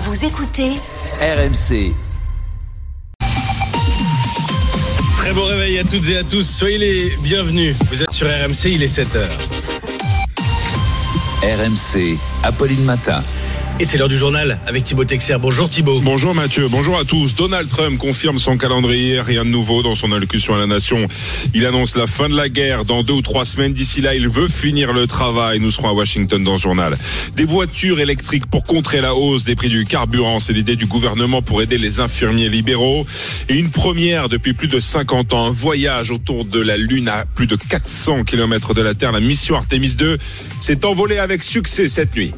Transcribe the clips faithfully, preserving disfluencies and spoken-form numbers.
Vous écoutez R M C. Très bon réveil à toutes et à tous, soyez les bienvenus. Vous êtes sur R M C, il est sept heures. R M C, Apolline Matin. Et c'est l'heure du journal avec Thibaut Texer. Bonjour Thibaut. Bonjour Mathieu, bonjour à tous. Donald Trump confirme son calendrier, rien de nouveau dans son allocution à la nation. Il annonce la fin de la guerre dans deux ou trois semaines. D'ici là, il veut finir le travail. Nous serons à Washington dans ce journal. Des voitures électriques pour contrer la hausse des prix du carburant. C'est l'idée du gouvernement pour aider les infirmiers libéraux. Et une première depuis plus de cinquante ans. Un voyage autour de la Lune à plus de quatre cents kilomètres de la Terre. La mission Artemis deux s'est envolée avec succès cette nuit.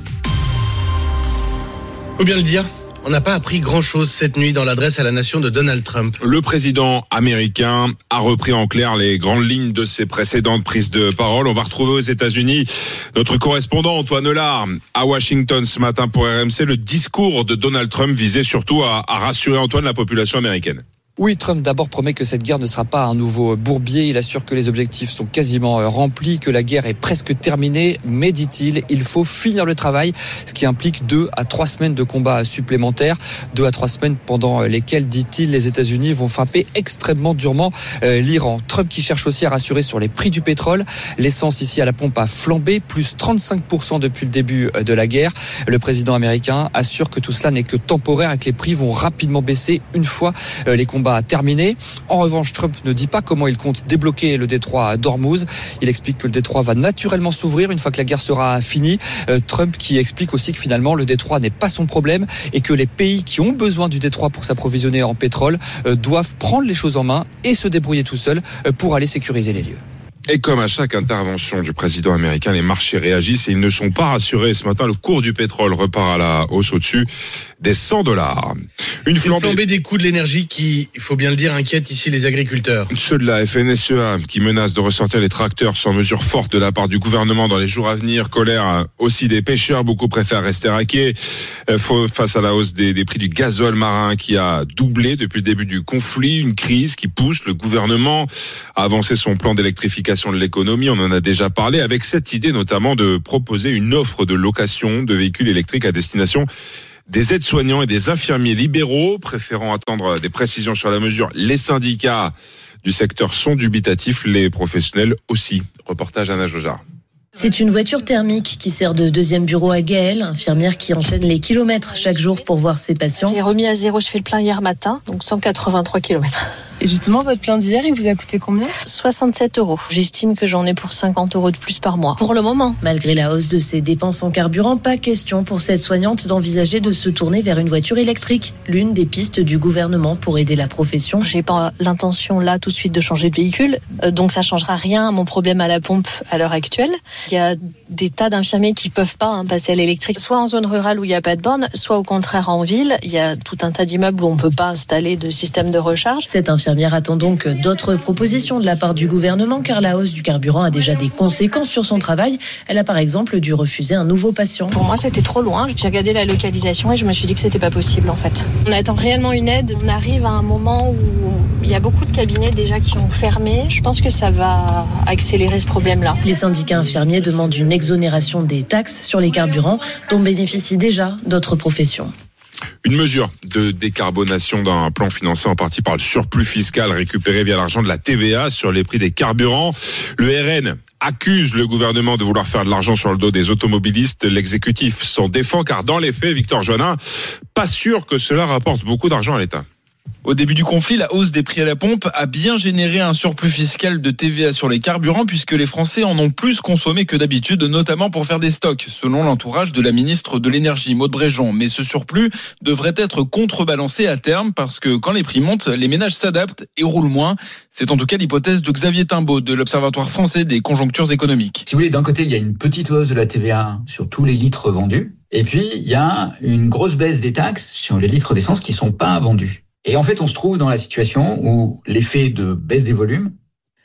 Faut bien le dire, on n'a pas appris grand-chose cette nuit dans l'adresse à la nation de Donald Trump. Le président américain a repris en clair les grandes lignes de ses précédentes prises de parole. On va retrouver aux États-Unis notre correspondant Antoine Lard à Washington ce matin pour R M C. Le discours de Donald Trump visait surtout à, à rassurer Antoine la population américaine. Oui, Trump d'abord promet que cette guerre ne sera pas un nouveau bourbier. Il assure que les objectifs sont quasiment remplis, que la guerre est presque terminée. Mais, dit-il, il faut finir le travail, ce qui implique deux à trois semaines de combats supplémentaires. Deux à trois semaines pendant lesquelles, dit-il, les États-Unis vont frapper extrêmement durement l'Iran. Trump qui cherche aussi à rassurer sur les prix du pétrole. L'essence ici à la pompe a flambé, plus trente-cinq pour cent depuis le début de la guerre. Le président américain assure que tout cela n'est que temporaire et que les prix vont rapidement baisser une fois les combats terminé. En revanche, Trump ne dit pas comment il compte débloquer le détroit d'Ormuz. Il explique que le détroit va naturellement s'ouvrir une fois que la guerre sera finie. Euh, Trump qui explique aussi que finalement le détroit n'est pas son problème et que les pays qui ont besoin du détroit pour s'approvisionner en pétrole euh, doivent prendre les choses en main et se débrouiller tout seuls euh, pour aller sécuriser les lieux. Et comme à chaque intervention du président américain, les marchés réagissent et ils ne sont pas rassurés. Ce matin, le cours du pétrole repart à la hausse au-dessus des cent dollars. Une flambée. flambée des coûts de l'énergie qui, il faut bien le dire, inquiète ici les agriculteurs. Ceux de la F N S E A qui menacent de ressortir les tracteurs sans mesure forte de la part du gouvernement dans les jours à venir. Colère aussi des pêcheurs, beaucoup préfèrent rester à quai face à la hausse des, des prix du gazole marin qui a doublé depuis le début du conflit. Une crise qui pousse le gouvernement à avancer son plan d'électrification de l'économie, on en a déjà parlé, avec cette idée notamment de proposer une offre de location de véhicules électriques à destination des aides-soignants et des infirmiers libéraux, préférant attendre des précisions sur la mesure. Les syndicats du secteur sont dubitatifs, les professionnels aussi. Reportage Anna Jojard. C'est une voiture thermique qui sert de deuxième bureau à Gaëlle, infirmière qui enchaîne les kilomètres chaque jour pour voir ses patients. J'ai remis à zéro, je fais le plein hier matin, donc cent quatre-vingt-trois kilomètres. Et justement, votre plein d'hier, il vous a coûté combien ? soixante-sept euros. J'estime que j'en ai pour cinquante euros de plus par mois, pour le moment. Malgré la hausse de ses dépenses en carburant, pas question pour cette soignante d'envisager de se tourner vers une voiture électrique, l'une des pistes du gouvernement pour aider la profession. J'ai pas l'intention là tout de suite de changer de véhicule, donc ça changera rien à mon problème à la pompe à l'heure actuelle. Il y a des tas d'infirmiers qui peuvent pas hein, passer à l'électrique, soit en zone rurale où il n'y a pas de borne, soit au contraire en ville. Il y a tout un tas d'immeubles où on peut pas installer de système de recharge. Cette infirmière attend donc d'autres propositions de la part du gouvernement, car la hausse du carburant a déjà des conséquences sur son travail. Elle a par exemple dû refuser un nouveau patient. Pour moi, c'était trop loin. J'ai regardé la localisation et je me suis dit que c'était pas possible en fait. On attend réellement une aide. On arrive à un moment où il y a beaucoup de cabinets déjà qui ont fermé. Je pense que ça va accélérer ce problème-là. Les syndicats infirmiers demandent une exonération des taxes sur les carburants dont bénéficient déjà d'autres professions. Une mesure de décarbonation d'un plan financé en partie par le surplus fiscal récupéré via l'argent de la T V A sur les prix des carburants. Le R N accuse le gouvernement de vouloir faire de l'argent sur le dos des automobilistes. L'exécutif s'en défend car dans les faits, Victor Joannin, pas sûr que cela rapporte beaucoup d'argent à l'État. Au début du conflit, la hausse des prix à la pompe a bien généré un surplus fiscal de T V A sur les carburants puisque les Français en ont plus consommé que d'habitude, notamment pour faire des stocks, selon l'entourage de la ministre de l'Énergie, Maud Bréjon. Mais ce surplus devrait être contrebalancé à terme parce que quand les prix montent, les ménages s'adaptent et roulent moins. C'est en tout cas l'hypothèse de Xavier Timbaud de l'Observatoire français des conjonctures économiques. Si vous voulez, d'un côté, il y a une petite hausse de la T V A sur tous les litres vendus. Et puis, il y a une grosse baisse des taxes sur les litres d'essence qui ne sont pas vendus. Et en fait, on se trouve dans la situation où l'effet de baisse des volumes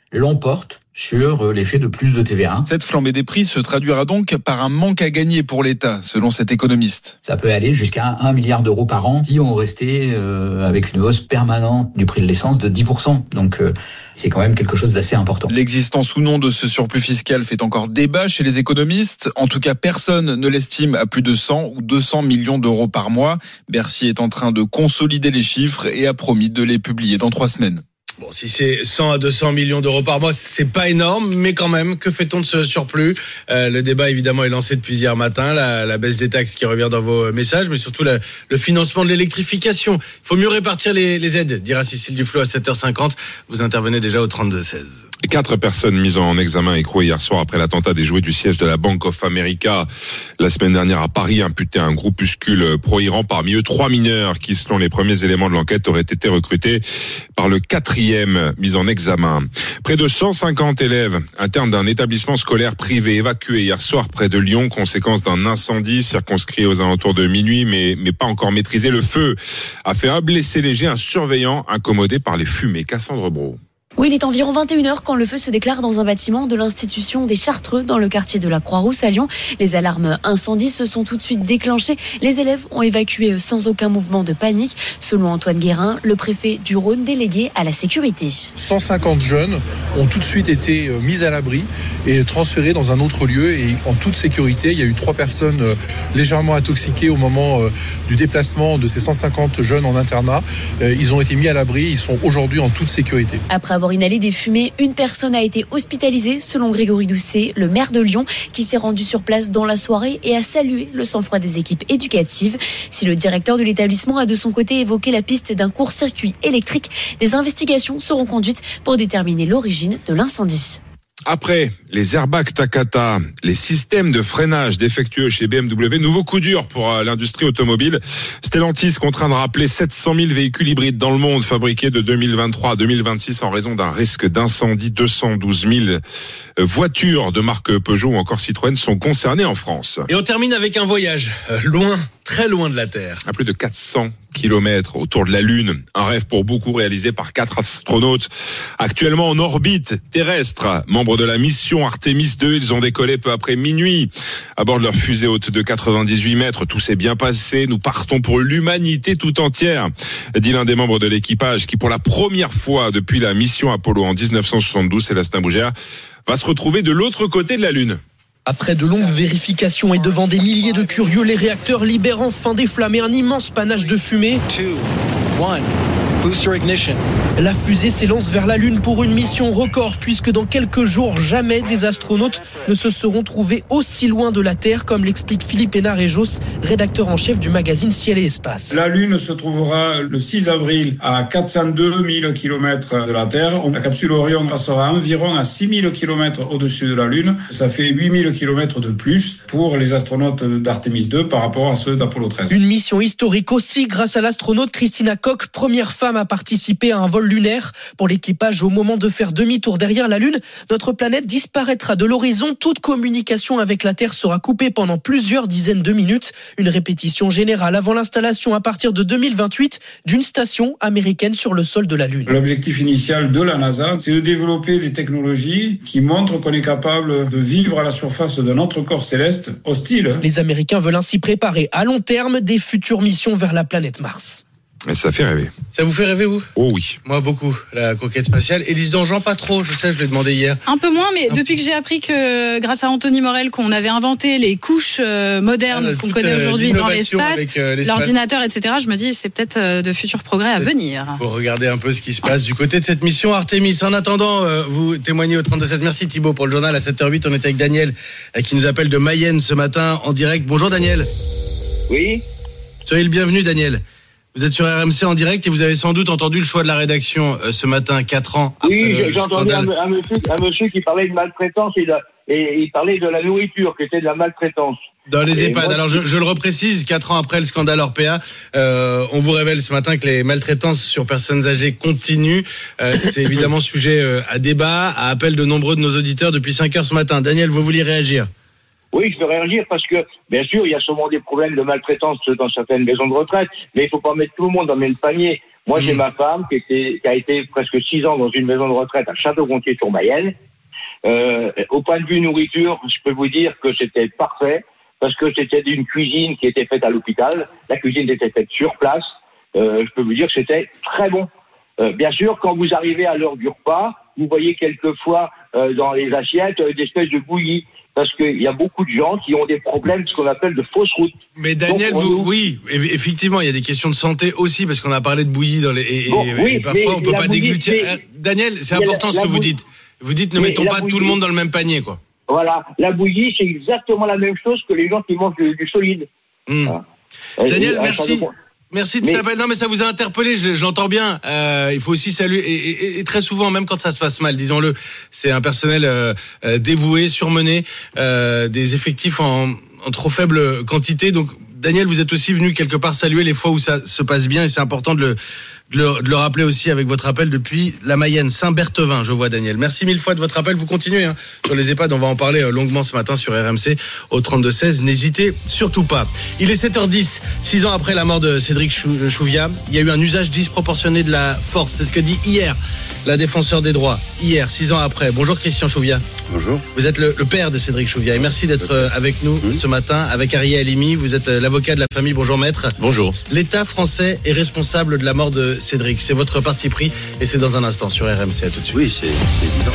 l'emporte sur l'effet de plus de T V A. Cette flambée des prix se traduira donc par un manque à gagner pour l'État, selon cet économiste. Ça peut aller jusqu'à un milliard d'euros par an si on restait euh, avec une hausse permanente du prix de l'essence de dix pour cent. Donc euh, c'est quand même quelque chose d'assez important. L'existence ou non de ce surplus fiscal fait encore débat chez les économistes. En tout cas, personne ne l'estime à plus de cent ou deux cents millions d'euros par mois. Bercy est en train de consolider les chiffres et a promis de les publier dans trois semaines. Bon, si c'est cent à deux cents millions d'euros par mois, c'est pas énorme, mais quand même, que fait-on de ce surplus ? euh, Le débat, évidemment, est lancé depuis hier matin, la, la baisse des taxes qui revient dans vos messages, mais surtout la, le financement de l'électrification. Il faut mieux répartir les, les aides, dira Cécile Duflot à sept heures cinquante. Vous intervenez déjà au trente-deux seize. Quatre personnes mises en examen écrouées hier soir après l'attentat déjoué du siège de la Bank of America la semaine dernière à Paris, imputé à un groupuscule pro-Iran. Parmi eux, trois mineurs qui, selon les premiers éléments de l'enquête, auraient été recrutés par le quatrième mis en examen. Près de cent cinquante élèves internes d'un établissement scolaire privé évacués hier soir près de Lyon, conséquence d'un incendie circonscrit aux alentours de minuit, mais, mais pas encore maîtrisé. Le feu a fait un blessé léger, un surveillant incommodé par les fumées. Cassandre Brault. Oui, il est environ vingt et une heures quand le feu se déclare dans un bâtiment de l'institution des Chartreux dans le quartier de la Croix-Rousse à Lyon. Les alarmes incendie se sont tout de suite déclenchées. Les élèves ont évacué sans aucun mouvement de panique. Selon Antoine Guérin, le préfet du Rhône délégué à la sécurité. cent cinquante jeunes ont tout de suite été mis à l'abri et transférés dans un autre lieu et en toute sécurité. Il y a eu trois personnes légèrement intoxiquées au moment du déplacement de ces cent cinquante jeunes en internat. Ils ont été mis à l'abri, ils sont aujourd'hui en toute sécurité. Après avoir inhalé des fumées, une personne a été hospitalisée, selon Grégory Doucet, le maire de Lyon, qui s'est rendu sur place dans la soirée et a salué le sang-froid des équipes éducatives. Si le directeur de l'établissement a de son côté évoqué la piste d'un court-circuit électrique, des investigations seront conduites pour déterminer l'origine de l'incendie. Après les airbags Takata, les systèmes de freinage défectueux chez B M W, nouveau coup dur pour l'industrie automobile. Stellantis contraint de rappeler sept cent mille véhicules hybrides dans le monde fabriqués de deux mille vingt-trois à deux mille vingt-six en raison d'un risque d'incendie. deux cent douze mille voitures de marque Peugeot ou encore Citroën sont concernées en France. Et on termine avec un voyage euh, loin, très loin de la Terre. À plus de quatre cents kilomètres autour de la Lune. Un rêve pour beaucoup réalisé par quatre astronautes actuellement en orbite terrestre. Membres de la mission Artemis deux, ils ont décollé peu après minuit à bord de leur fusée haute de quatre-vingt-dix-huit mètres. Tout s'est bien passé. Nous partons pour l'humanité tout entière, dit l'un des membres de l'équipage qui, pour la première fois depuis la mission Apollo en dix-neuf cent soixante-douze, Célestin Bougère, va se retrouver de l'autre côté de la Lune. Après de longues vérifications et devant des milliers de curieux, les réacteurs libèrent enfin des flammes et un immense panache de fumée. two, one. Booster ignition. La fusée s'élance vers la Lune pour une mission record, puisque dans quelques jours, jamais des astronautes ne se seront trouvés aussi loin de la Terre, comme l'explique Philippe Hénard-Réjos, rédacteur en chef du magazine Ciel et Espace. La Lune se trouvera le six avril à quatre cent deux mille kilomètres de la Terre. La capsule Orion passera environ à six mille kilomètres au-dessus de la Lune. Ça fait huit mille kilomètres de plus pour les astronautes d'Artemis deux par rapport à ceux d'Apollo treize. Une mission historique aussi grâce à l'astronaute Christina Koch, première femme à participer à un vol lunaire. Pour l'équipage, au moment de faire demi-tour derrière la Lune, notre planète disparaîtra de l'horizon. Toute communication avec la Terre sera coupée pendant plusieurs dizaines de minutes. Une répétition générale avant l'installation à partir de deux mille vingt-huit d'une station américaine sur le sol de la Lune. L'objectif initial de la NASA, c'est de développer des technologies qui montrent qu'on est capable de vivre à la surface d'un autre corps céleste hostile. Les Américains veulent ainsi préparer à long terme des futures missions vers la planète Mars. Et ça fait rêver. Ça vous fait rêver, vous ? Oh oui. Moi, beaucoup. La conquête spatiale. Élise Dangean, pas trop. Je sais, je l'ai demandé hier. Un peu moins, mais depuis que j'ai appris que, grâce à Anthony Morel, qu'on avait inventé les couches euh, modernes ah, qu'on connaît aujourd'hui dans l'espace, avec, euh, l'espace, l'ordinateur, et cetera, je me dis, c'est peut-être euh, de futurs progrès à venir. Pour regarder un peu ce qui se passe du côté de cette mission Artemis. En attendant, euh, vous témoignez au trente-deux seize. Merci Thibaut pour le journal. À sept heures huit, on est avec Daniel, euh, qui nous appelle de Mayenne ce matin en direct. Bonjour Daniel. Oui. Soyez le bienvenu Daniel. Vous êtes sur R M C en direct et vous avez sans doute entendu le choix de la rédaction euh, ce matin, quatre ans après oui, le j'ai entendu un, un, monsieur, un monsieur qui parlait de maltraitance et, de, et il parlait de la nourriture, qui était de la maltraitance. Dans les et EHPAD. moi, Alors je, je le reprécise, quatre ans après le scandale Orpea, euh, on vous révèle ce matin que les maltraitances sur personnes âgées continuent. Euh, c'est évidemment sujet euh, à débat, à appel de nombreux de nos auditeurs depuis cinq heures ce matin. Daniel, vous vouliez réagir ? Oui, je veux réagir parce que, bien sûr, il y a sûrement des problèmes de maltraitance dans certaines maisons de retraite, mais il faut pas mettre tout le monde dans le même panier. Moi, Mmh. j'ai ma femme qui, était, qui a été presque six ans dans une maison de retraite à Château-Gontier-sur-Mayenne. Euh, au point de vue nourriture, je peux vous dire que c'était parfait parce que c'était une cuisine qui était faite à l'hôpital. La cuisine était faite sur place. Euh, je peux vous dire que c'était très bon. Euh, bien sûr, quand vous arrivez à l'heure du repas, vous voyez quelquefois euh, dans les assiettes euh, des espèces de bouillies. Parce qu'il y a beaucoup de gens qui ont des problèmes, ce qu'on appelle de fausses routes. Mais Daniel, Donc, vous, nous... oui, effectivement, il y a des questions de santé aussi, parce qu'on a parlé de bouillie dans les, et, bon, et, oui, et parfois on peut pas bouillie, déglutir. mais... Daniel, c'est important la, ce la que vous bouillie... dites. Vous dites ne mais mettons pas bouillie... tout le monde dans le même panier, quoi. Voilà, la bouillie, c'est exactement la même chose que les gens qui mangent du, du solide. Mmh. Voilà. Daniel, et, merci. de... Merci de mais... cet appel. Non, mais ça vous a interpellé, je, je l'entends bien. Euh, il faut aussi saluer, et, et, et très souvent, même quand ça se passe mal, disons-le, c'est un personnel euh, euh, dévoué, surmené, euh, des effectifs en, en trop faible quantité. Donc, Daniel, vous êtes aussi venu quelque part saluer les fois où ça se passe bien, et c'est important de le, de le, de le rappeler aussi avec votre appel depuis la Mayenne, Saint-Berthevin, je vois Daniel. Merci mille fois de votre appel. Vous continuez hein, sur les EHPAD, on va en parler euh, longuement ce matin sur R M C au trente-deux seize. N'hésitez surtout pas. Il est sept heures dix, six ans après la mort de Cédric Chou- Chouviat. Il y a eu un usage disproportionné de la force. C'est ce que dit hier la défenseur des droits. Hier, six ans après. Bonjour Christian Chouviat. Bonjour. Vous êtes le, le père de Cédric Chouviat et merci d'être euh, avec nous mmh. ce matin avec Ariel Halimi. Vous êtes euh, l'avocat de la famille. Bonjour maître. Bonjour. L'État français est responsable de la mort de Cédric. C'est votre parti pris et c'est dans un instant sur R M C. À tout de suite. Oui, c'est, c'est évident.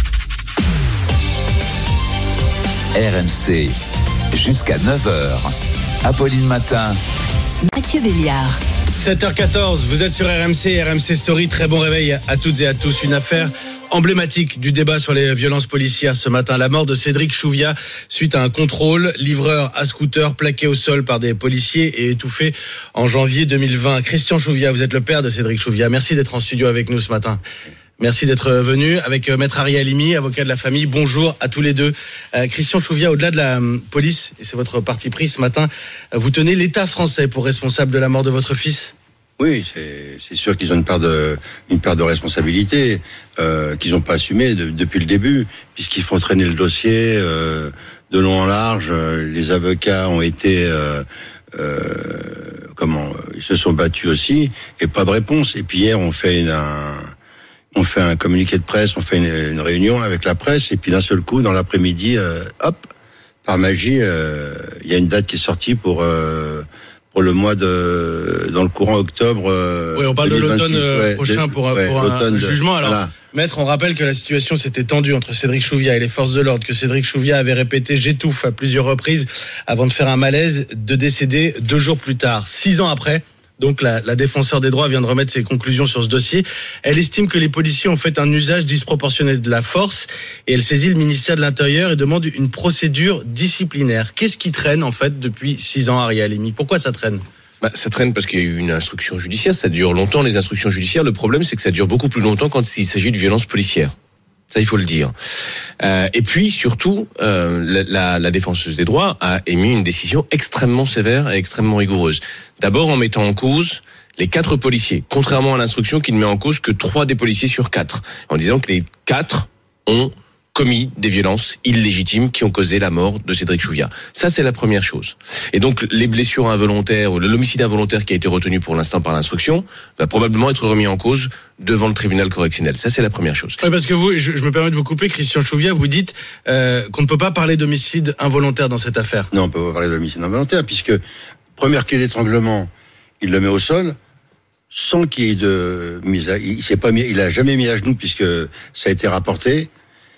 R M C, jusqu'à neuf heures. Apolline Matin. Mathieu Béliard. sept heures quatorze, vous êtes sur R M C, R M C Story. Très bon réveil à toutes et à tous. Une affaire emblématique du débat sur les violences policières ce matin. La mort de Cédric Chouviat suite à un contrôle. Livreur à scooter plaqué au sol par des policiers et étouffé en janvier deux mille vingt. Christian Chouviat, vous êtes le père de Cédric Chouviat. Merci d'être en studio avec nous ce matin. Merci d'être venu avec Maître Ariel Halimi, avocat de la famille. Bonjour à tous les deux. Euh, Christian Chouviat, au-delà de la police, et c'est votre parti pris ce matin, vous tenez l'État français pour responsable de la mort de votre fils ? Oui, c'est, c'est sûr qu'ils ont une part de, une part de responsabilité euh, qu'ils n'ont pas assumée de, depuis le début, puisqu'ils font traîner le dossier euh, de long en large. Les avocats ont été, euh, euh, comment, ils se sont battus aussi, et pas de réponse. Et puis hier, on fait une, un, on fait un communiqué de presse, on fait une, une réunion avec la presse, et puis d'un seul coup, dans l'après-midi, euh, hop, par magie, il euh, y a une date qui est sortie pour euh, pour le mois de dans le courant octobre. Euh, oui, on parle deux mille vingt-six, de l'automne euh, ouais, prochain de, pour, ouais, pour un, un jugement. Alors, voilà. Maître, on rappelle que la situation s'était tendue entre Cédric Chouviat et les forces de l'ordre, que Cédric Chouviat avait répété « j'étouffe » à plusieurs reprises avant de faire un malaise, de décéder deux jours plus tard. Six ans après, donc la, la défenseur des droits vient de remettre ses conclusions sur ce dossier. Elle estime que les policiers ont fait un usage disproportionné de la force et elle saisit le ministère de l'Intérieur et demande une procédure disciplinaire. Qu'est-ce qui traîne en fait depuis six ans, Ariel Halimi ? Pourquoi ça traîne ? Bah, ça traîne parce qu'il y a eu une instruction judiciaire, ça dure longtemps les instructions judiciaires. Le problème, c'est que ça dure beaucoup plus longtemps quand il s'agit de violences policières. Ça, il faut le dire. Euh, et puis, surtout, euh, la, la, la défenseuse des droits a émis une décision extrêmement sévère et extrêmement rigoureuse. D'abord en mettant en cause les quatre policiers, contrairement à l'instruction qui ne met en cause que trois des policiers sur quatre, en disant que les quatre ont commis des violences illégitimes qui ont causé la mort de Cédric Chouviat. Ça, c'est la première chose. Et donc, les blessures involontaires ou l'homicide involontaire qui a été retenu pour l'instant par l'instruction va probablement être remis en cause devant le tribunal correctionnel. Ça, c'est la première chose. Oui, parce que vous, je, je me permets de vous couper, Christian Chouviat, vous dites euh, qu'on ne peut pas parler d'homicide involontaire dans cette affaire. Non, on ne peut pas parler d'homicide involontaire, puisque première clé d'étranglement, il le met au sol, sans qu'il y ait de mise à, il s'est pas mis, il a jamais mis à genoux puisque ça a été rapporté.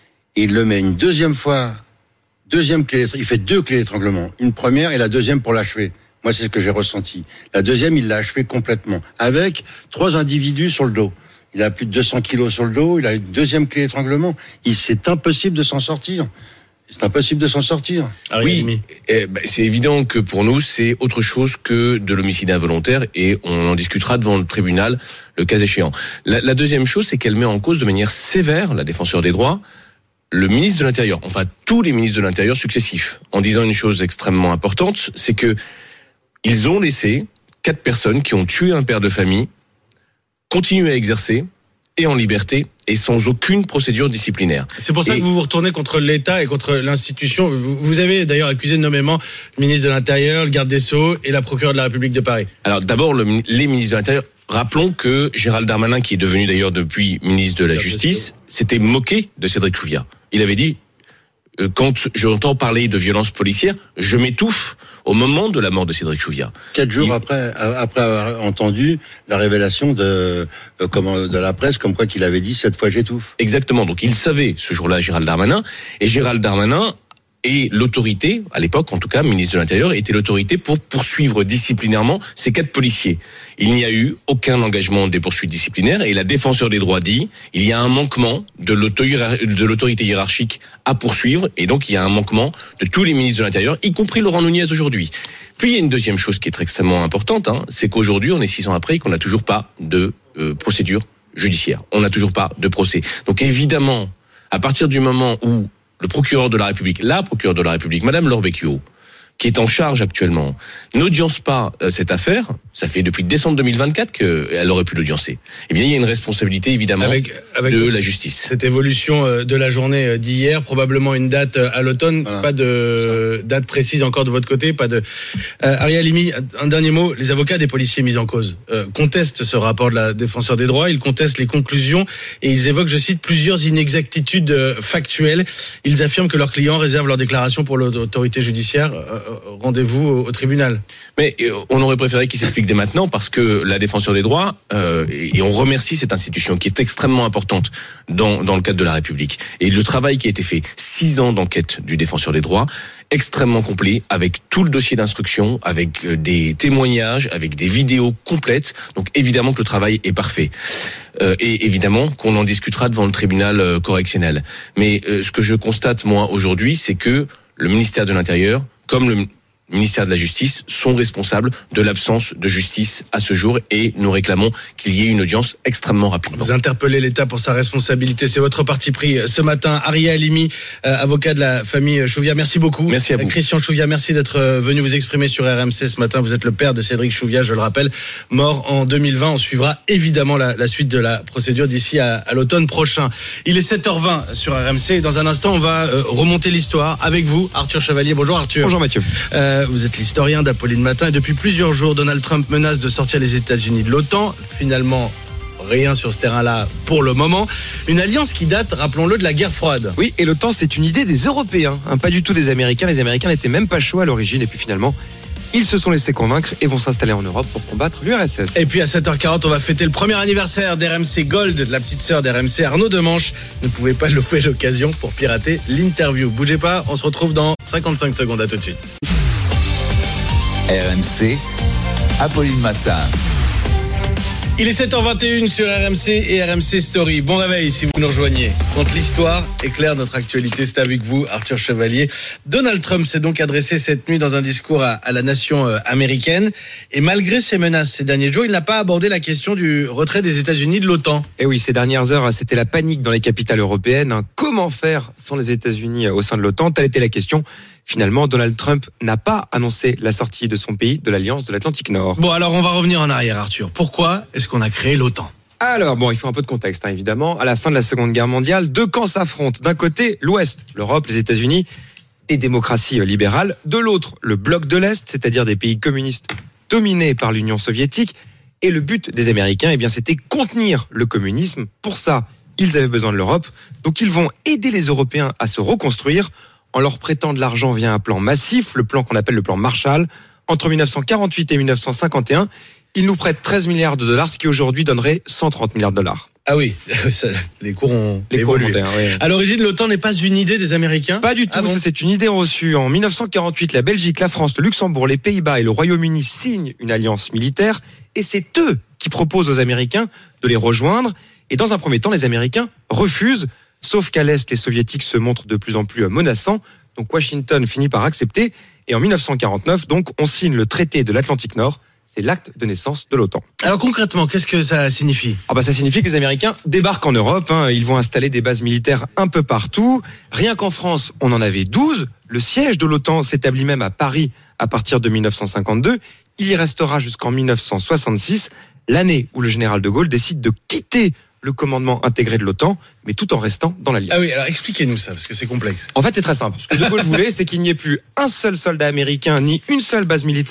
Il le met une deuxième fois, deuxième clé, il fait deux clés d'étranglement. Une première et la deuxième pour l'achever. Moi, c'est ce que j'ai ressenti. La deuxième, il l'a achevé complètement. Avec trois individus sur le dos. Il a plus de deux cents kilos sur le dos, il a une deuxième clé d'étranglement. Il, c'est impossible de s'en sortir. C'est impossible de s'en sortir. Ah oui, eh ben, c'est évident que pour nous, c'est autre chose que de l'homicide involontaire et on en discutera devant le tribunal, le cas échéant. La, la deuxième chose, c'est qu'elle met en cause de manière sévère, la défenseur des droits, le ministre de l'Intérieur, enfin tous les ministres de l'Intérieur successifs, en disant une chose extrêmement importante, c'est que ils ont laissé quatre personnes qui ont tué un père de famille continuer à exercer et en liberté et sans aucune procédure disciplinaire. C'est pour ça et que vous vous retournez contre l'État et contre l'institution. Vous avez d'ailleurs accusé nommément le ministre de l'Intérieur, le garde des Sceaux et la procureure de la République de Paris. Alors d'abord, le, les ministres de l'Intérieur rappelons que Gérald Darmanin, qui est devenu d'ailleurs depuis ministre de la Justice, s'était moqué de Cédric Chouviat. Il avait dit euh, quand j'entends parler de violence policière, je m'étouffe au moment de la mort de Cédric Chouviat. Quatre jours Il... après, après avoir entendu la révélation de, euh, comment, de la presse, comme quoi qu'il avait dit cette fois j'étouffe. Exactement. Donc il savait ce jour-là Gérald Darmanin, et Gérald Darmanin et l'autorité, à l'époque en tout cas, ministre de l'Intérieur, était l'autorité pour poursuivre disciplinairement ces quatre policiers. Il n'y a eu aucun engagement des poursuites disciplinaires et la défenseur des droits dit il y a un manquement de l'autorité hiérarchique à poursuivre et donc il y a un manquement de tous les ministres de l'Intérieur, y compris Laurent Nunez aujourd'hui. Puis il y a une deuxième chose qui est extrêmement importante, hein, c'est qu'aujourd'hui on est six ans après et qu'on n'a toujours pas de euh, procédure judiciaire. On n'a toujours pas de procès. Donc évidemment, à partir du moment où le procureur de la République, la procureure de la République, Madame Laure Becchio, qui est en charge actuellement, n'audience pas euh, cette affaire, ça fait depuis décembre deux mille vingt-quatre qu'elle aurait pu l'audiencer. Eh bien, il y a une responsabilité, évidemment, avec, avec de la justice. Cette évolution euh, de la journée d'hier, probablement une date euh, à l'automne, voilà. Pas de ça. Date précise encore de votre côté, pas de... Euh, Ariel Halimi, un dernier mot, les avocats des policiers mis en cause euh, contestent ce rapport de la défenseur des droits, ils contestent les conclusions et ils évoquent, je cite, plusieurs inexactitudes euh, factuelles. Ils affirment que leurs clients réservent leur déclaration pour l'autorité judiciaire. Euh, rendez-vous au, au tribunal. Mais euh, on aurait préféré qu'il s'explique dès maintenant parce que la défenseur des droits, euh, et, et on remercie cette institution qui est extrêmement importante dans, dans le cadre de la République. Et le travail qui a été fait, six ans d'enquête du défenseur des droits, extrêmement complet, avec tout le dossier d'instruction, avec euh, des témoignages, avec des vidéos complètes. Donc évidemment que le travail est parfait. Euh, et évidemment qu'on en discutera devant le tribunal euh, correctionnel. Mais euh, ce que je constate, moi, aujourd'hui, c'est que le ministère de l'Intérieur, comme le ministère de la Justice, sont responsables de l'absence de justice à ce jour et nous réclamons qu'il y ait une audience extrêmement rapide. Vous interpellez l'État pour sa responsabilité, c'est votre parti pris ce matin. Ariel Halimi, euh, avocat de la famille Chouviat, merci beaucoup. Merci à vous. Christian Chouviat, merci d'être venu vous exprimer sur R M C ce matin. Vous êtes le père de Cédric Chouviat, je le rappelle, mort en deux mille vingt. On suivra évidemment la, la suite de la procédure d'ici à, à l'automne prochain. Il est sept heures vingt sur R M C et dans un instant on va euh, remonter l'histoire avec vous, Arthur Chevalier. Bonjour Arthur. Bonjour Mathieu. Euh, Vous êtes l'historien d'Apolline Matin et depuis plusieurs jours, Donald Trump menace de sortir les États-Unis de l'OTAN. Finalement, rien sur ce terrain-là pour le moment. Une alliance qui date, rappelons-le, de la guerre froide. Oui, et l'OTAN, c'est une idée des Européens, hein, pas du tout des Américains. Les Américains n'étaient même pas chauds à l'origine et puis finalement... ils se sont laissés convaincre et vont s'installer en Europe pour combattre l'U R S S. Et puis à sept heures quarante, on va fêter le premier anniversaire d'R M C Gold, de la petite sœur d'R M C, Arnaud Demanche. Ne pouvez pas louper l'occasion pour pirater l'interview. Bougez pas, on se retrouve dans cinquante-cinq secondes. À tout de suite. R M C, Apolline Matin. Il est sept heures vingt et une sur R M C et R M C Story. Bon réveil si vous nous rejoignez. Quand l'histoire éclaire notre actualité, c'est avec vous, Arthur Chevalier. Donald Trump s'est donc adressé cette nuit dans un discours à, à la nation américaine. Et malgré ses menaces ces derniers jours, il n'a pas abordé la question du retrait des États-Unis de l'OTAN. Et oui, ces dernières heures, c'était la panique dans les capitales européennes. Comment faire sans les États-Unis au sein de l'OTAN? Telle était la question. Finalement, Donald Trump n'a pas annoncé la sortie de son pays de l'Alliance de l'Atlantique Nord. Bon, alors on va revenir en arrière, Arthur. Pourquoi est-ce qu'on a créé l'OTAN ? Alors, bon, il faut un peu de contexte, hein, évidemment. À la fin de la Seconde Guerre mondiale, deux camps s'affrontent. D'un côté, l'Ouest, l'Europe, les États-Unis, des démocraties libérales. De l'autre, le bloc de l'Est, c'est-à-dire des pays communistes dominés par l'Union soviétique. Et le but des Américains, eh bien, c'était contenir le communisme. Pour ça, ils avaient besoin de l'Europe. Donc, ils vont aider les Européens à se reconstruire en leur prêtant de l'argent via un plan massif, le plan qu'on appelle le plan Marshall. Entre dix-neuf cent quarante-huit et dix-neuf cent cinquante et un, ils nous prêtent treize milliards de dollars, ce qui aujourd'hui donnerait cent trente milliards de dollars. Ah oui, ça, les cours ont les évolué. Cours montaient, oui. À l'origine, l'OTAN n'est pas une idée des Américains ? Pas du tout, ah bon ça, c'est une idée reçue. En dix-neuf cent quarante-huit, la Belgique, la France, le Luxembourg, les Pays-Bas et le Royaume-Uni signent une alliance militaire et c'est eux qui proposent aux Américains de les rejoindre. Et dans un premier temps, les Américains refusent, sauf qu'à l'Est, les Soviétiques se montrent de plus en plus menaçants. Donc Washington finit par accepter et en dix-neuf cent quarante-neuf, donc, on signe le traité de l'Atlantique Nord. C'est l'acte de naissance de l'OTAN. Alors concrètement, qu'est-ce que ça signifie ? Ah bah ça signifie que les Américains débarquent en Europe. Hein. Ils vont installer des bases militaires un peu partout. Rien qu'en France, on en avait douze. Le siège de l'OTAN s'établit même à Paris à partir de dix-neuf cent cinquante-deux. Il y restera jusqu'en dix-neuf cent soixante-six, l'année où le général de Gaulle décide de quitter le commandement intégré de l'OTAN, mais tout en restant dans l'alliance. Ah oui, alors expliquez-nous ça, parce que c'est complexe. En fait, c'est très simple. Ce que de Gaulle voulait, c'est qu'il n'y ait plus un seul soldat américain, ni une seule base militaire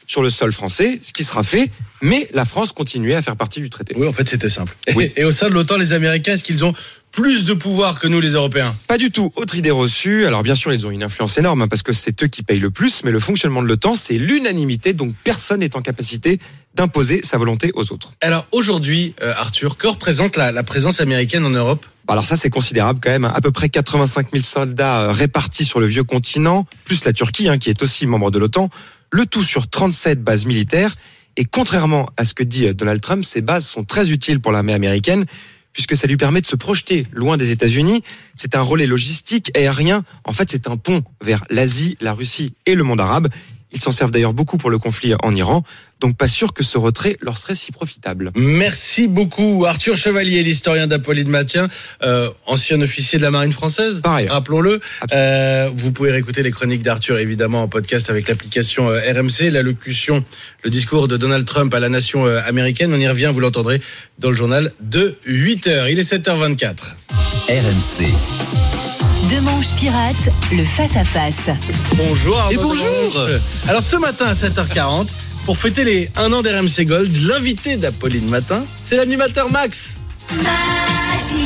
sur le sol français, ce qui sera fait, mais la France continuait à faire partie du traité. Oui, en fait, c'était simple. Oui. Et au sein de l'OTAN, les Américains, est-ce qu'ils ont plus de pouvoir que nous, les Européens? Pas du tout. Autre idée reçue. Alors bien sûr, ils ont une influence énorme hein, parce que c'est eux qui payent le plus, mais le fonctionnement de l'OTAN, c'est l'unanimité, donc personne n'est en capacité d'imposer sa volonté aux autres. Alors aujourd'hui, euh, Arthur, que représente la, la présence américaine en Europe? Alors ça, c'est considérable quand même. À peu près quatre-vingt-cinq mille soldats répartis sur le vieux continent, plus la Turquie, hein, qui est aussi membre de l'OTAN. Le tout sur trente-sept bases militaires. Et contrairement à ce que dit Donald Trump, ces bases sont très utiles pour l'armée américaine, puisque ça lui permet de se projeter loin des États-Unis. C'est un relais logistique aérien. En fait, c'est un pont vers l'Asie, la Russie et le monde arabe. Ils s'en servent d'ailleurs beaucoup pour le conflit en Iran. Donc pas sûr que ce retrait leur serait si profitable. Merci beaucoup Arthur Chevalier, l'historien d'Apolline Mattien, euh, ancien officier de la marine française, pareil, rappelons-le. Euh, vous pouvez réécouter les chroniques d'Arthur évidemment en podcast avec l'application euh, R M C, l'allocution, le discours de Donald Trump à la nation euh, américaine. On y revient, vous l'entendrez dans le journal de huit heures. Il est sept heures vingt-quatre. R M C. Demanche Pirate, le face-à-face. Bonjour Arnaud. Et bonjour. Demanche. Alors ce matin à sept heures quarante, pour fêter les un an d'R M C Gold, l'invité d'Apolline Matin, c'est l'animateur Max. Vous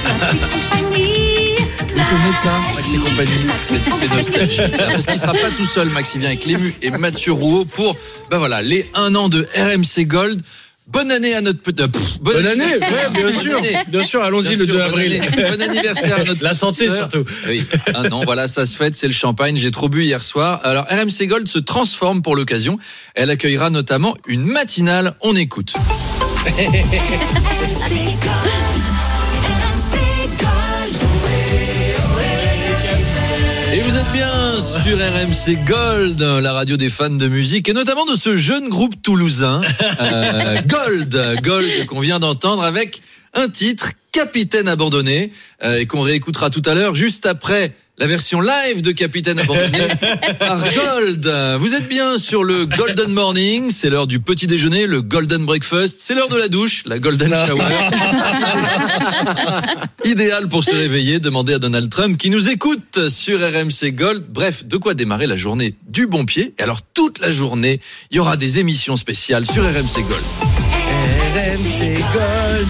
vous souvenez de ça, Max et compagnie? C'est, c'est nostalgique. Parce qu'il ne sera pas tout seul, Max. Il vient avec Lému et Mathieu Rouault pour ben voilà, les un an de R M C Gold. Bonne année à notre petit. Bonne, bonne année, ouais, bien sûr, année. bien sûr. Allons-y bien le sûr, deux avril. Année. Bon anniversaire à notre. La santé sœur. surtout. Oui. Un an, voilà, ça se fête, c'est le champagne. J'ai trop bu hier soir. Alors R M C Gold se transforme pour l'occasion. Elle accueillera notamment une matinale. On écoute. Et vous êtes bien sur R M C Gold, la radio des fans de musique et notamment de ce jeune groupe toulousain, euh, Gold, Gold qu'on vient d'entendre avec un titre, Capitaine Abandonné, euh, et qu'on réécoutera tout à l'heure juste après la version live de Capitaine Abandonné par Gold. Vous êtes bien sur le Golden Morning, c'est l'heure du petit déjeuner, le Golden Breakfast, c'est l'heure de la douche, la Golden Shower. Idéal pour se réveiller, demandez à Donald Trump qui nous écoute sur R M C Gold. Bref, de quoi démarrer la journée du bon pied. Et alors toute la journée, il y aura des émissions spéciales sur R M C Gold. R M C Gold.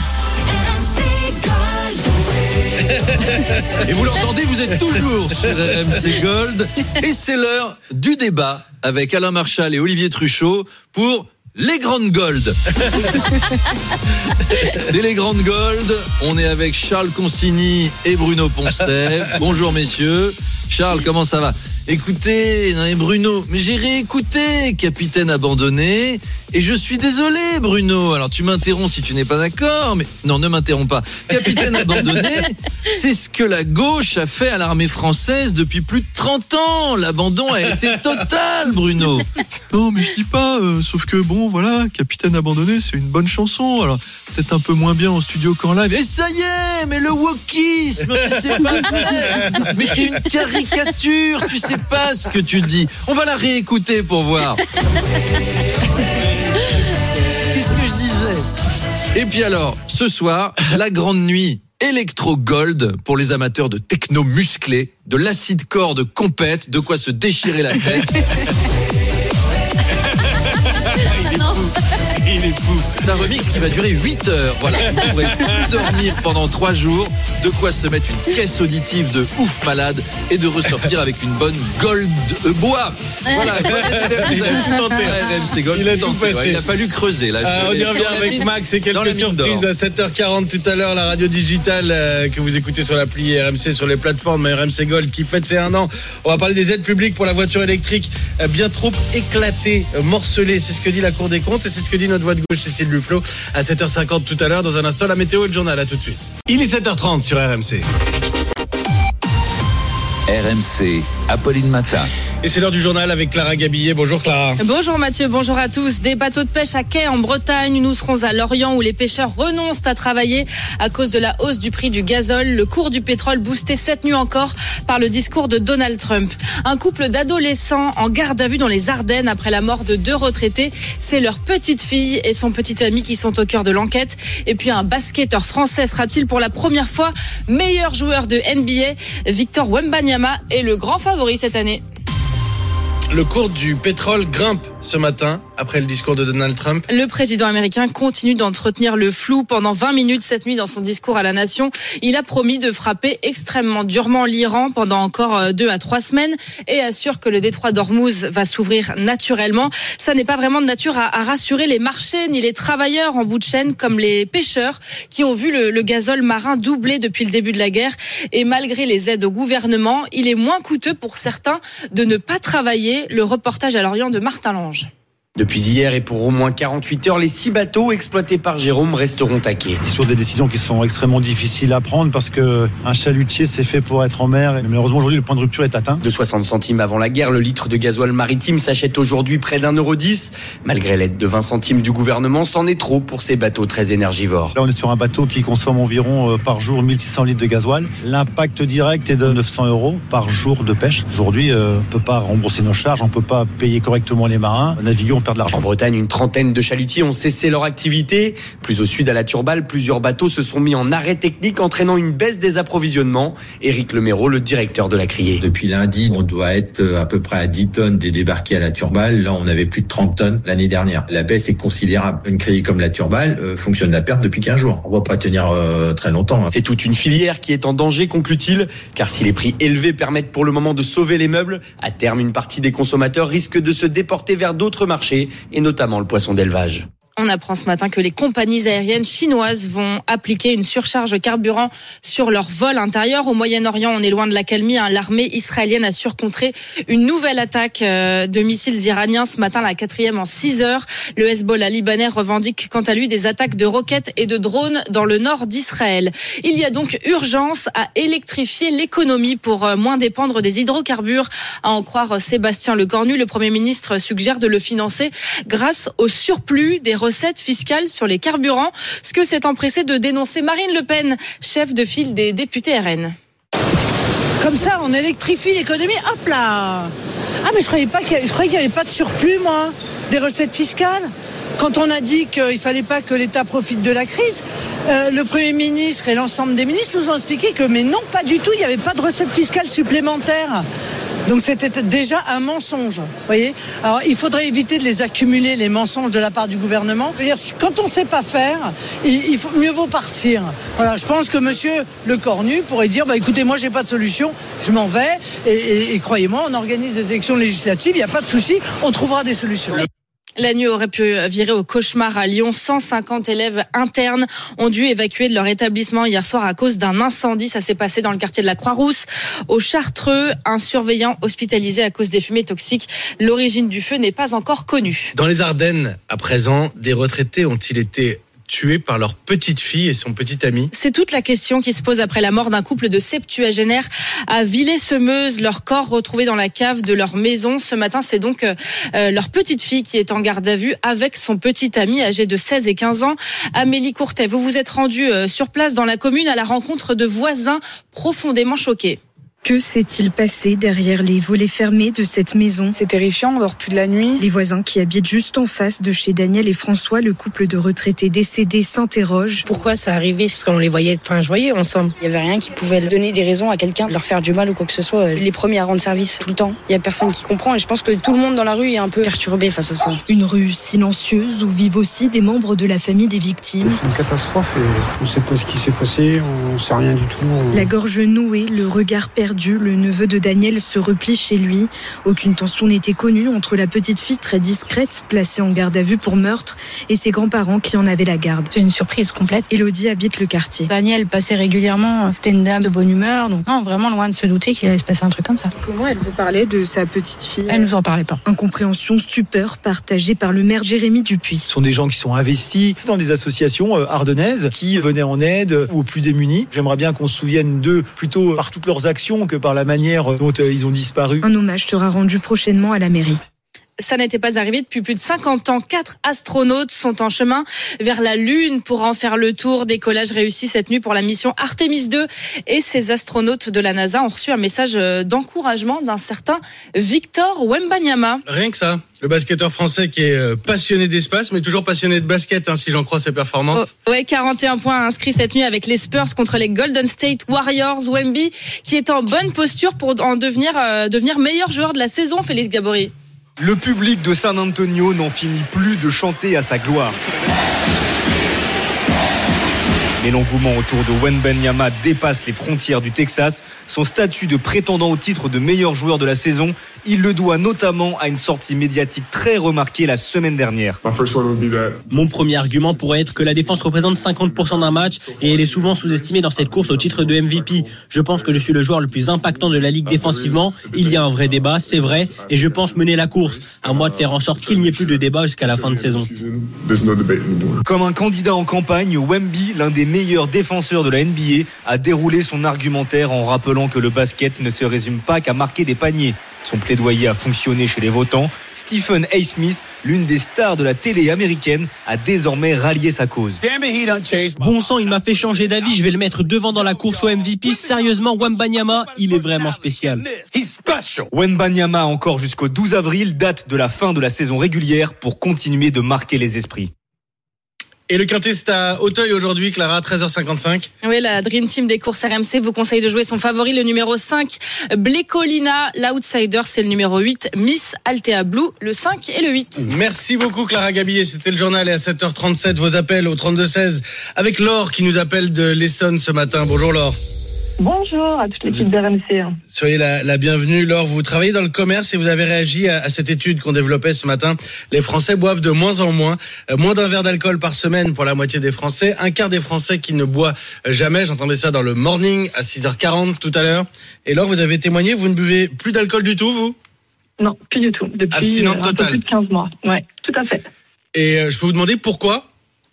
Et vous l'entendez, vous êtes toujours sur R M C Gold. Et c'est l'heure du débat avec Alain Marchal et Olivier Truchot pour les grandes Gold. C'est les grandes Gold. On est avec Charles Consigny et Bruno Poncelet. Bonjour messieurs. Charles, comment ça va? Écoutez, non mais Bruno, mais j'ai réécouté Capitaine Abandonné et je suis désolé Bruno, alors tu m'interromps si tu n'es pas d'accord, mais non, ne m'interromps pas. Capitaine Abandonné, c'est ce que la gauche a fait à l'armée française depuis plus de trente ans. L'abandon a été total, Bruno. Non mais je dis pas, euh, sauf que bon voilà, Capitaine Abandonné c'est une bonne chanson, alors peut-être un peu moins bien en studio qu'en live. Et ça y est, mais le wokisme, mais c'est pas vrai. Mais t'es une caricature, tu sais pas ce que tu dis. On va la réécouter pour voir. Qu'est-ce que je disais? Et puis alors, ce soir, la grande nuit Electro Gold pour les amateurs de techno musclé, de l'acide core de compète, de quoi se déchirer la tête. Il est fou. C'est un remix qui va durer huit heures. Voilà, vous pourrez plus dormir pendant trois jours. De quoi se mettre une caisse auditive de ouf malade et de ressortir avec une bonne gold euh, bois. Voilà, bon anniversaire. Vous avez tout tenté. R M C Gold. Il a tout passé. Ouais, il a fallu creuser. Là. Ah, on y revient avec mine, Max et quelques surprises à sept heures quarante tout à l'heure. La radio digitale euh, que vous écoutez sur l'appli R M C, sur les plateformes R M C Gold qui fête ses un an. On va parler des aides publiques pour la voiture électrique euh, bien trop éclatées, euh, morcelées. C'est ce que dit la Cour des comptes et c'est ce que dit notre voix de gauche Cécile Duflot à sept heures cinquante tout à l'heure. Dans un instant, la météo et le journal. À tout de suite. Il est sept heures trente sur R M C. R M C, Apolline Matin. Et c'est l'heure du journal avec Clara Gabillet. Bonjour Clara. Bonjour Mathieu, bonjour à tous. Des bateaux de pêche à quai en Bretagne. Nous serons à Lorient où les pêcheurs renoncent à travailler à cause de la hausse du prix du gazole. Le cours du pétrole boosté cette nuit encore par le discours de Donald Trump. Un couple d'adolescents en garde à vue dans les Ardennes après la mort de deux retraités. C'est leur petite fille et son petit ami qui sont au cœur de l'enquête. Et puis un basketteur français sera-t-il pour la première fois meilleur joueur de N B A? Victor Wembanyama est le grand favori cette année. Le cours du pétrole grimpe ce matin, après le discours de Donald Trump. Le président américain continue d'entretenir le flou pendant vingt minutes cette nuit dans son discours à la nation. Il a promis de frapper extrêmement durement l'Iran pendant encore deux à trois semaines et assure que le détroit d'Ormuz va s'ouvrir naturellement. Ça n'est pas vraiment de nature à, à rassurer les marchés ni les travailleurs en bout de chaîne comme les pêcheurs qui ont vu le, le gazole marin doubler depuis le début de la guerre. Et malgré les aides au gouvernement, il est moins coûteux pour certains de ne pas travailler. Le reportage à Lorient de Martin Lange. Depuis hier et pour au moins quarante-huit heures, les six bateaux exploités par Jérôme resteront à quai. C'est toujours des décisions qui sont extrêmement difficiles à prendre parce que un chalutier c'est fait pour être en mer et malheureusement aujourd'hui le point de rupture est atteint. De soixante centimes avant la guerre, le litre de gasoil maritime s'achète aujourd'hui près d'un euro dix. Malgré l'aide de vingt centimes du gouvernement, c'en est trop pour ces bateaux très énergivores. Là on est sur un bateau qui consomme environ par jour mille six cents litres de gasoil. L'impact direct est de neuf cents euros par jour de pêche. Aujourd'hui euh, on ne peut pas rembourser nos charges, on ne peut pas payer correctement les marins. Naviguer, on perd de l'argent. En Bretagne, une trentaine de chalutiers ont cessé leur activité. Plus au sud, à la Turballe, plusieurs bateaux se sont mis en arrêt technique, entraînant une baisse des approvisionnements. Éric Leméraud, le directeur de la Criée. Depuis lundi, on doit être à peu près à dix tonnes des débarqués à la Turballe. Là, on avait plus de trente tonnes l'année dernière. La baisse est considérable. Une Criée comme la Turballe euh, fonctionne à perte depuis quinze jours. On va pas tenir euh, très longtemps. Hein. C'est toute une filière qui est en danger, conclut-il, car si les prix élevés permettent pour le moment de sauver les meubles, à terme, une partie des consommateurs risque de se déporter vers d'autres marchés, et notamment le poisson d'élevage. On apprend ce matin que les compagnies aériennes chinoises vont appliquer une surcharge carburant sur leurs vols intérieurs. Au Moyen-Orient, on est loin de l'accalmie. L'armée israélienne a surcontré une nouvelle attaque de missiles iraniens ce matin, la quatrième en six heures. Le Hezbollah libanais revendique quant à lui des attaques de roquettes et de drones dans le nord d'Israël. Il y a donc urgence à électrifier l'économie pour moins dépendre des hydrocarbures. À en croire Sébastien Lecornu, le Premier ministre suggère de le financer grâce au surplus des recettes fiscales sur les carburants, ce que s'est empressé de dénoncer Marine Le Pen, chef de file des députés R N. Comme ça, on électrifie l'économie, hop là. Ah mais je croyais pas qu'il y avait, je croyais qu'il n'y avait pas de surplus, moi, des recettes fiscales. Quand on a dit qu'il fallait pas que l'État profite de la crise, euh, le Premier ministre et l'ensemble des ministres nous ont expliqué que mais non, pas du tout, il n'y avait pas de recettes fiscales supplémentaires. Donc c'était déjà un mensonge, voyez. Alors il faudrait éviter de les accumuler, les mensonges de la part du gouvernement. C'est-à-dire, quand on ne sait pas faire, il, il faut mieux vaut partir. Voilà, je pense que Monsieur Lecornu pourrait dire, bah écoutez, moi j'ai pas de solution, je m'en vais. Et, et, et croyez-moi, on organise des élections législatives, il n'y a pas de souci, on trouvera des solutions. La nuit aurait pu virer au cauchemar à Lyon. cent cinquante élèves internes ont dû évacuer de leur établissement hier soir à cause d'un incendie. Ça s'est passé dans le quartier de la Croix-Rousse. Au Chartreux, un surveillant hospitalisé à cause des fumées toxiques. L'origine du feu n'est pas encore connue. Dans les Ardennes, à présent, des retraités ont-ils été tués par leur petite fille et son petit ami? C'est toute la question qui se pose après la mort d'un couple de septuagénaires à Villers-Semeuse. Leur corps retrouvé dans la cave de leur maison. Ce matin, c'est donc euh, leur petite fille qui est en garde à vue avec son petit ami âgé de seize et quinze ans. Amélie Courtet, vous vous êtes rendue euh, sur place dans la commune à la rencontre de voisins profondément choqués. Que s'est-il passé derrière les volets fermés de cette maison? C'est terrifiant, on dort plus de la nuit. Les voisins qui habitent juste en face de chez Daniel et François, le couple de retraités décédés, s'interrogent. Pourquoi ça arrivait? Parce qu'on les voyait, enfin, je voyais ensemble. Il y avait rien qui pouvait donner des raisons à quelqu'un, leur faire du mal ou quoi que ce soit. Les premiers à rendre service tout le temps. Il y a personne qui comprend et je pense que tout le monde dans la rue est un peu perturbé face à ça. Une rue silencieuse où vivent aussi des membres de la famille des victimes. C'est une catastrophe et on ne sait pas ce qui s'est passé, on ne sait rien du tout. On... La gorge nouée, le regard perdu, le neveu de Daniel se replie chez lui. Aucune tension n'était connue entre la petite fille très discrète, placée en garde à vue pour meurtre, et ses grands-parents qui en avaient la garde. C'est une surprise complète. Élodie habite le quartier. Daniel passait régulièrement, c'était une dame de bonne humeur, donc non, vraiment loin de se douter qu'il allait se passer un truc comme ça. Comment elle vous parlait de sa petite fille? Elle nous en parlait pas. Incompréhension, stupeur, partagée par le maire Jérémy Dupuis. Ce sont des gens qui sont investis dans des associations ardennaises qui venaient en aide aux plus démunis. J'aimerais bien qu'on se souvienne d'eux plutôt par toutes leurs actions que par la manière dont ils ont disparu. Un hommage sera rendu prochainement à la mairie. Ça n'était pas arrivé depuis plus de cinquante ans. Quatre astronautes sont en chemin vers la Lune pour en faire le tour. Décollage réussi cette nuit pour la mission Artemis deux. Et ces astronautes de la NASA ont reçu un message d'encouragement d'un certain Victor Wembanyama. Rien que ça. Le basketteur français qui est passionné d'espace, mais toujours passionné de basket, hein, si j'en crois ses performances. Oh, ouais, quarante et un points inscrits cette nuit avec les Spurs contre les Golden State Warriors. Wemby qui est en bonne posture pour en devenir, euh, devenir meilleur joueur de la saison, Félix Gabory. Le public de San Antonio n'en finit plus de chanter à sa gloire. Mais l'engouement autour de Wembanyama dépasse les frontières du Texas. Son statut de prétendant au titre de meilleur joueur de la saison, il le doit notamment à une sortie médiatique très remarquée la semaine dernière. Mon premier argument pourrait être que la défense représente cinquante pour cent d'un match et elle est souvent sous-estimée dans cette course au titre de M V P. Je pense que je suis le joueur le plus impactant de la ligue défensivement. Il y a un vrai débat, c'est vrai, et je pense mener la course. À moi de faire en sorte qu'il n'y ait plus de débat jusqu'à la fin de saison. Comme un candidat en campagne, Wemby, l'un des meilleur défenseur de la N B A, a déroulé son argumentaire en rappelant que le basket ne se résume pas qu'à marquer des paniers. Son plaidoyer a fonctionné chez les votants. Stephen A. Smith, l'une des stars de la télé américaine, a désormais rallié sa cause. Bon sang, il m'a fait changer d'avis, je vais le mettre devant dans la course au M V P. Sérieusement, Wembanyama, il est vraiment spécial. Wembanyama encore jusqu'au douze avril, date de la fin de la saison régulière, pour continuer de marquer les esprits. Et le quintet, c'est à Auteuil aujourd'hui, Clara, treize heures cinquante-cinq. Oui, la Dream Team des courses R M C vous conseille de jouer son favori, le numéro cinq, Blécolina. L'outsider, c'est le numéro huit, Miss Altea Blue, le cinq et le huit. Merci beaucoup, Clara Gabillet. C'était le journal et à sept heures trente-sept, vos appels au trente-deux seize avec Laure qui nous appelle de l'Essonne ce matin. Bonjour Laure. Bonjour à toute l'équipe d'R M C. Soyez la, la bienvenue. Laure, vous travaillez dans le commerce et vous avez réagi à, à cette étude qu'on développait ce matin. Les Français boivent de moins en moins. Euh, moins d'un verre d'alcool par semaine pour la moitié des Français. Un quart des Français qui ne boit jamais. J'entendais ça dans le morning à six heures quarante tout à l'heure. Et Laure, vous avez témoigné, vous ne buvez plus d'alcool du tout, vous ? Non, plus du tout. Depuis Abstinente un totale. peu plus de quinze mois. Ouais, tout à fait. Et euh, je peux vous demander pourquoi ?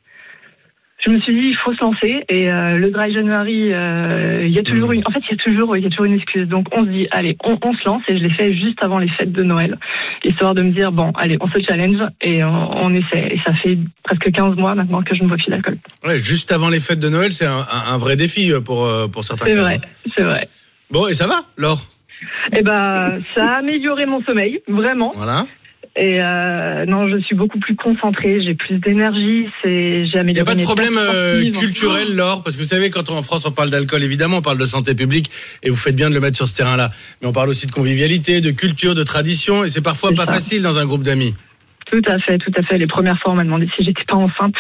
Je me suis dit, il faut se lancer. Et euh, le dry January, euh, il y a toujours une, en fait, il y a toujours, il y a toujours une excuse. Donc, on se dit, allez, on, on se lance. Et je l'ai fait juste avant les fêtes de Noël, histoire de me dire, bon, allez, on se challenge et on, on essaie. Et ça fait presque quinze mois maintenant que je ne bois plus d'alcool. Ouais, juste avant les fêtes de Noël, c'est un, un, un vrai défi pour pour certains. C'est cas. vrai, c'est vrai. Bon, et ça va, Laure ? Eh ben, ça a amélioré mon sommeil, vraiment. Voilà. Et euh, non, je suis beaucoup plus concentrée, j'ai plus d'énergie, c'est j'ai amélioré. Il n'y a pas de mes problème euh, sportives. culturel, Laure, parce que vous savez, quand on, en France on parle d'alcool, évidemment, on parle de santé publique, et vous faites bien de le mettre sur ce terrain-là. Mais on parle aussi de convivialité, de culture, de tradition, et c'est parfois C'est pas ça. facile dans un groupe d'amis. Tout à fait, tout à fait. Les premières fois, on m'a demandé si j'étais pas enceinte.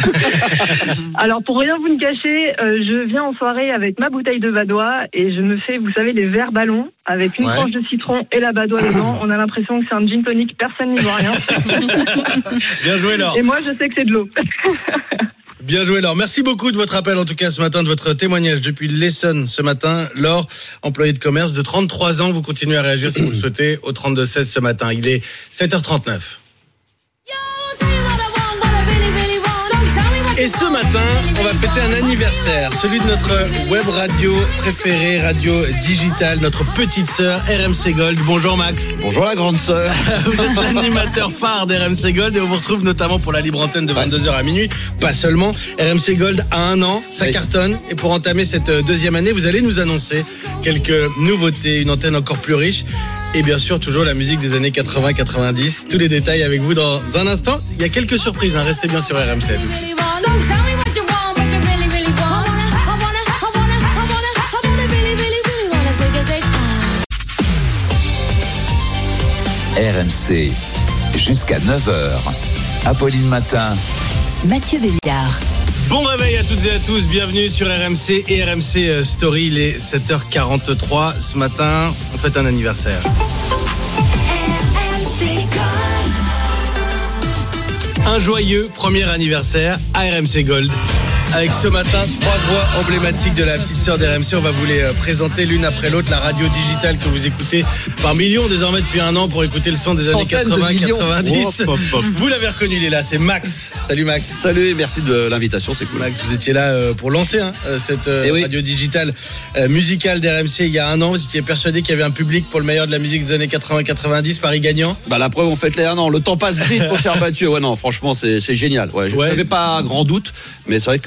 Alors, pour rien vous ne cacher, euh, je viens en soirée avec ma bouteille de badois et je me fais, vous savez, les verres ballons avec une Ouais. tranche de citron et la badois dedans. On a l'impression que c'est un gin tonic, personne n'y voit rien. Bien joué, Laure. Et moi, je sais que c'est de l'eau. Bien joué, Laure. Merci beaucoup de votre appel, en tout cas, ce matin, de votre témoignage depuis l'Essonne ce matin. Laure, employée de commerce de trente-trois ans, vous continuez à réagir si vous le souhaitez au trente-deux seize ce matin. Il est sept heures trente-neuf. Et ce matin, on va fêter un anniversaire, celui de notre web radio préférée, radio digitale, notre petite sœur R M C Gold. Bonjour Max. Bonjour la grande sœur. Vous êtes l'animateur phare d'R M C Gold et on vous retrouve notamment pour la libre antenne de vingt-deux heures à minuit. Pas seulement, R M C Gold a un an, ça Oui. cartonne. Et pour entamer cette deuxième année, vous allez nous annoncer quelques nouveautés, une antenne encore plus riche. Et bien sûr, toujours la musique des années quatre-vingts quatre-vingt-dix. Tous les détails avec vous dans un instant. Il y a quelques surprises, hein. Restez bien sur R M C. R M C, jusqu'à neuf heures. Apolline Matin. Mathieu Béliard. Bon réveil à toutes et à tous, bienvenue sur R M C et R M C Story, il est sept heures quarante-trois ce matin, on fête un anniversaire. Un joyeux premier anniversaire à R M C Gold. Avec ce matin, trois voix emblématiques de la petite sœur d'R M C. On va vous les présenter l'une après l'autre. La radio digitale que vous écoutez par millions désormais depuis un an pour écouter le son des années quatre-vingts quatre-vingt-dix. Hop, hop, hop. Vous l'avez reconnu, il est là, c'est Max. Salut Max. Salut et merci de l'invitation, c'est cool. Max, vous étiez là euh, pour lancer hein, euh, cette euh, Eh oui. radio digitale euh, musicale d'R M C il y a un an. Vous étiez persuadé qu'il y avait un public pour le meilleur de la musique des années quatre-vingts quatre-vingt-dix, Paris gagnant. Bah la preuve, on fête les un an. Le temps passe vite pour faire battu. Ouais non, franchement c'est c'est génial. Ouais, je Ouais. n'avais pas grand doute, mais c'est vrai que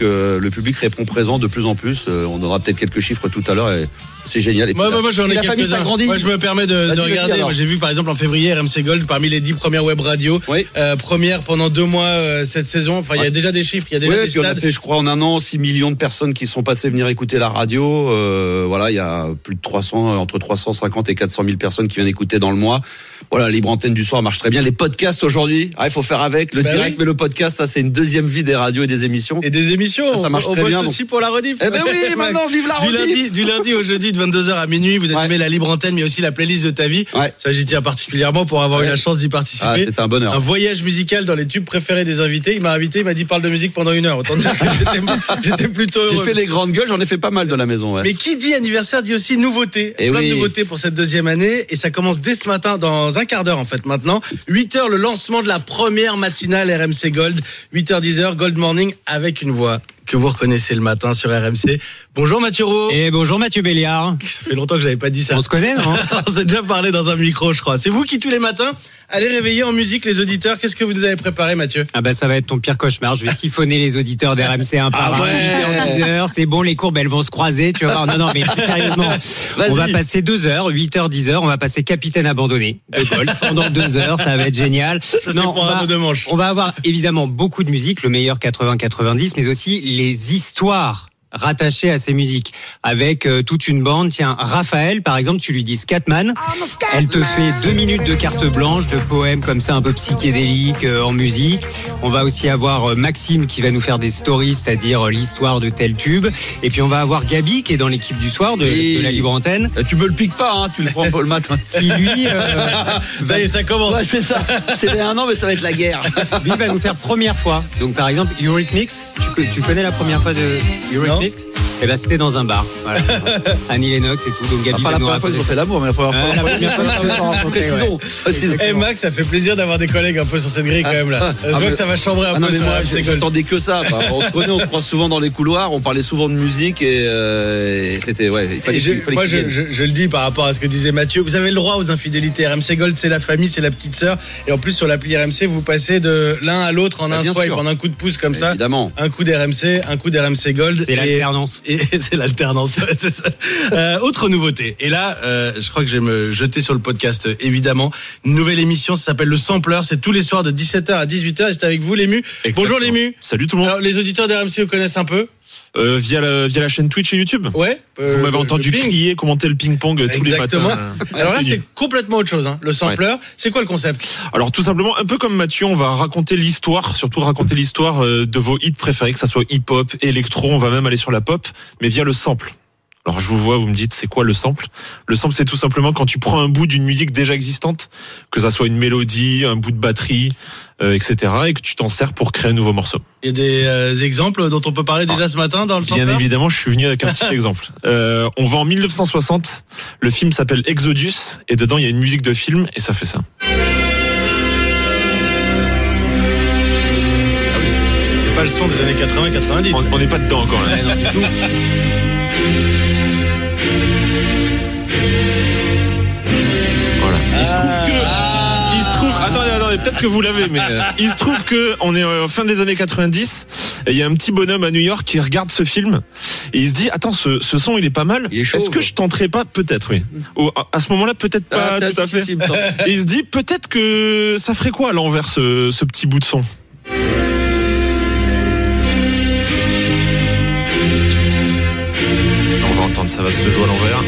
euh, le public répond présent de plus en plus. Euh, on aura peut-être quelques chiffres tout à l'heure et c'est génial. Et puis, moi, la, moi, j'en ai la famille quelques-uns. s'agrandit. Moi, je me permets de, Vas-y, de vas-y, regarder. alors. Moi, j'ai vu, par exemple, en février, R M C Gold, parmi les dix premières web radios, oui. euh, première pendant deux mois euh, cette saison. Enfin, il ouais. y a déjà des chiffres, il y a déjà oui, des puis stades. on a fait, je crois, en un an, six millions de personnes qui sont passées venir écouter la radio. Euh, voilà, il y a plus de trois cents, entre trois cent cinquante et quatre cent mille personnes qui viennent écouter dans le mois. Voilà, la libre antenne du soir marche très bien. Les podcasts aujourd'hui, ah, il faut faire avec le bah direct, oui. mais le podcast, ça, c'est une deuxième vie des radios et des émissions. Et des émissions. Ça, ça marche on, très on bien. On aussi pour la rediff. Eh ben oui, maintenant, vive la rediff. Du lundi, du lundi au jeudi de vingt-deux heures à minuit, vous animez ouais. la libre antenne, mais aussi la playlist de ta vie. Ouais. Ça, j'y tiens particulièrement pour avoir ouais. eu la chance d'y participer. Ah, c'est un bonheur. Un voyage musical dans les tubes préférés des invités. Il m'a invité, il m'a dit parle de musique pendant une heure. Autant dire que j'étais, j'étais plutôt heureux. J'ai fait les grandes gueules, j'en ai fait pas mal de la maison. Ouais. Mais qui dit anniversaire dit aussi nouveauté. Et Plein oui. de nouveautés pour cette deuxième année. Et ça commence dès ce matin, dans un quart d'heure en fait maintenant. huit heures, le lancement de la première matinale R M C Gold. huit heures dix heures, Gold Morning avec une voix que vous reconnaissez le matin sur R M C. Bonjour Mathieu Roux. Et bonjour Mathieu Béliard. Ça fait longtemps que j'avais pas dit ça. On se connaît, non? On s'est déjà parlé dans un micro, je crois. C'est vous qui tous les matins allez réveiller en musique les auditeurs. Qu'est-ce que vous nous avez préparé, Mathieu? Ah bah ça va être ton pire cauchemar. Je vais siphonner les auditeurs d'R M C un par ah un. Ouais. dix heures, c'est bon, les courbes elles vont se croiser. Tu vas voir. Non non, mais plus sérieusement, Vas-y. On va passer deux heures, huit heures, dix heures. On va passer Capitaine abandonné de Gold pendant deux heures. Ça va être génial. Ça, non, on va, de manche. on va avoir évidemment beaucoup de musique, le meilleur quatre-vingts quatre-vingt-dix, mais aussi les histoires rattaché à ces musiques avec euh, toute une bande. Tiens, Raphaël par exemple, tu lui dis Scatman, elle te fait deux minutes de carte blanche de poèmes comme ça un peu psychédéliques euh, en musique. On va aussi avoir euh, Maxime qui va nous faire des stories, c'est-à-dire euh, l'histoire de tel tube, et puis on va avoir Gabi qui est dans l'équipe du soir de, de la libre antenne. Tu me le piques pas, hein, tu le prends pas le matin. Si lui euh, ça y est, ça commence. Ouais, c'est ça, c'est bien un an mais ça va être la guerre. Lui va nous faire première fois, donc par exemple Eurythmics, tu, tu connais la première fois de Eurythmics? Et ben c'était dans un bar. Voilà. Annie Lennox et tout. Donc Gabi. Ah, pas la première fois qu'ils ont fait l'amour, mais la première fois. Euh, la première fois qu'ils se sont rencontrés. Précisons. Eh Max, ça fait plaisir d'avoir des collègues un peu sur cette grille quand même là. Je ah, vois mais... que ça va chambrer un ah, peu. Non, mais moi, j'entendais que ça. Enfin, on se connaît, on se croise souvent dans les couloirs, on parlait souvent de musique et, euh, et c'était ouais. Il fallait. Et je, il fallait moi, je, je, je le dis par rapport à ce que disait Mathieu. Vous avez le droit aux infidélités. R M C Gold, c'est la famille, c'est la petite sœur. Et en plus sur l'appli R M C, vous passez de l'un à l'autre en un swipe, en un coup de pouce comme ça. Évidemment. Un coup d'R M C, un coup d'R M C Gold. C'est l'alternance. Et c'est l'alternance. C'est ça. Euh, autre nouveauté. Et là, euh, je crois que je vais me jeter sur le podcast, euh, évidemment. Une nouvelle émission, ça s'appelle Le Sampler. C'est tous les soirs de dix-sept heures à dix-huit heures. Et c'est avec vous, Lému. Bonjour, Lému. Salut tout le monde. Alors, les auditeurs d'R M C vous connaissent un peu? Euh, via, la, via la chaîne Twitch et YouTube. Ouais. Euh, Vous m'avez entendu crier, commenter le ping-pong tous les matins. Alors là, c'est complètement autre chose. Hein. Le sampler, ouais. C'est quoi le concept? Alors tout simplement, un peu comme Mathieu, on va raconter l'histoire, surtout raconter l'histoire de vos hits préférés, que ça soit hip-hop, électro, on va même aller sur la pop, mais via le sample. Alors je vous vois, vous me dites c'est quoi le sample? Le sample, c'est tout simplement quand tu prends un bout d'une musique déjà existante, que ça soit une mélodie, un bout de batterie, euh, et cetera, et que tu t'en sers pour créer un nouveau morceau. Il y a des euh, exemples dont on peut parler déjà ah, ce matin dans le sampler? Bien évidemment, je suis venu avec un petit exemple. Euh, on va en mille neuf cent soixante, le film s'appelle Exodus, et dedans il y a une musique de film, et ça fait ça. Ah oui, c'est, c'est pas le son des années quatre-vingts quatre-vingt-dix. On n'est pas dedans encore là. Non, du tout. Voilà. Il se trouve que, ah il se trouve, attendez, attendez, peut-être que vous l'avez, mais euh, il se trouve que on est en fin des années quatre-vingt-dix. Et il y a un petit bonhomme à New York qui regarde ce film et il se dit, attends, ce, ce son il est pas mal. Il est chaud, Est-ce que je tenterais pas? Peut-être, oui. Ou, à, à ce moment-là, peut-être pas ah, tout à fait. Si, si, et il se dit, peut-être que ça ferait quoi à l'envers ce, ce petit bout de son? On va entendre, ça va se jouer à l'envers.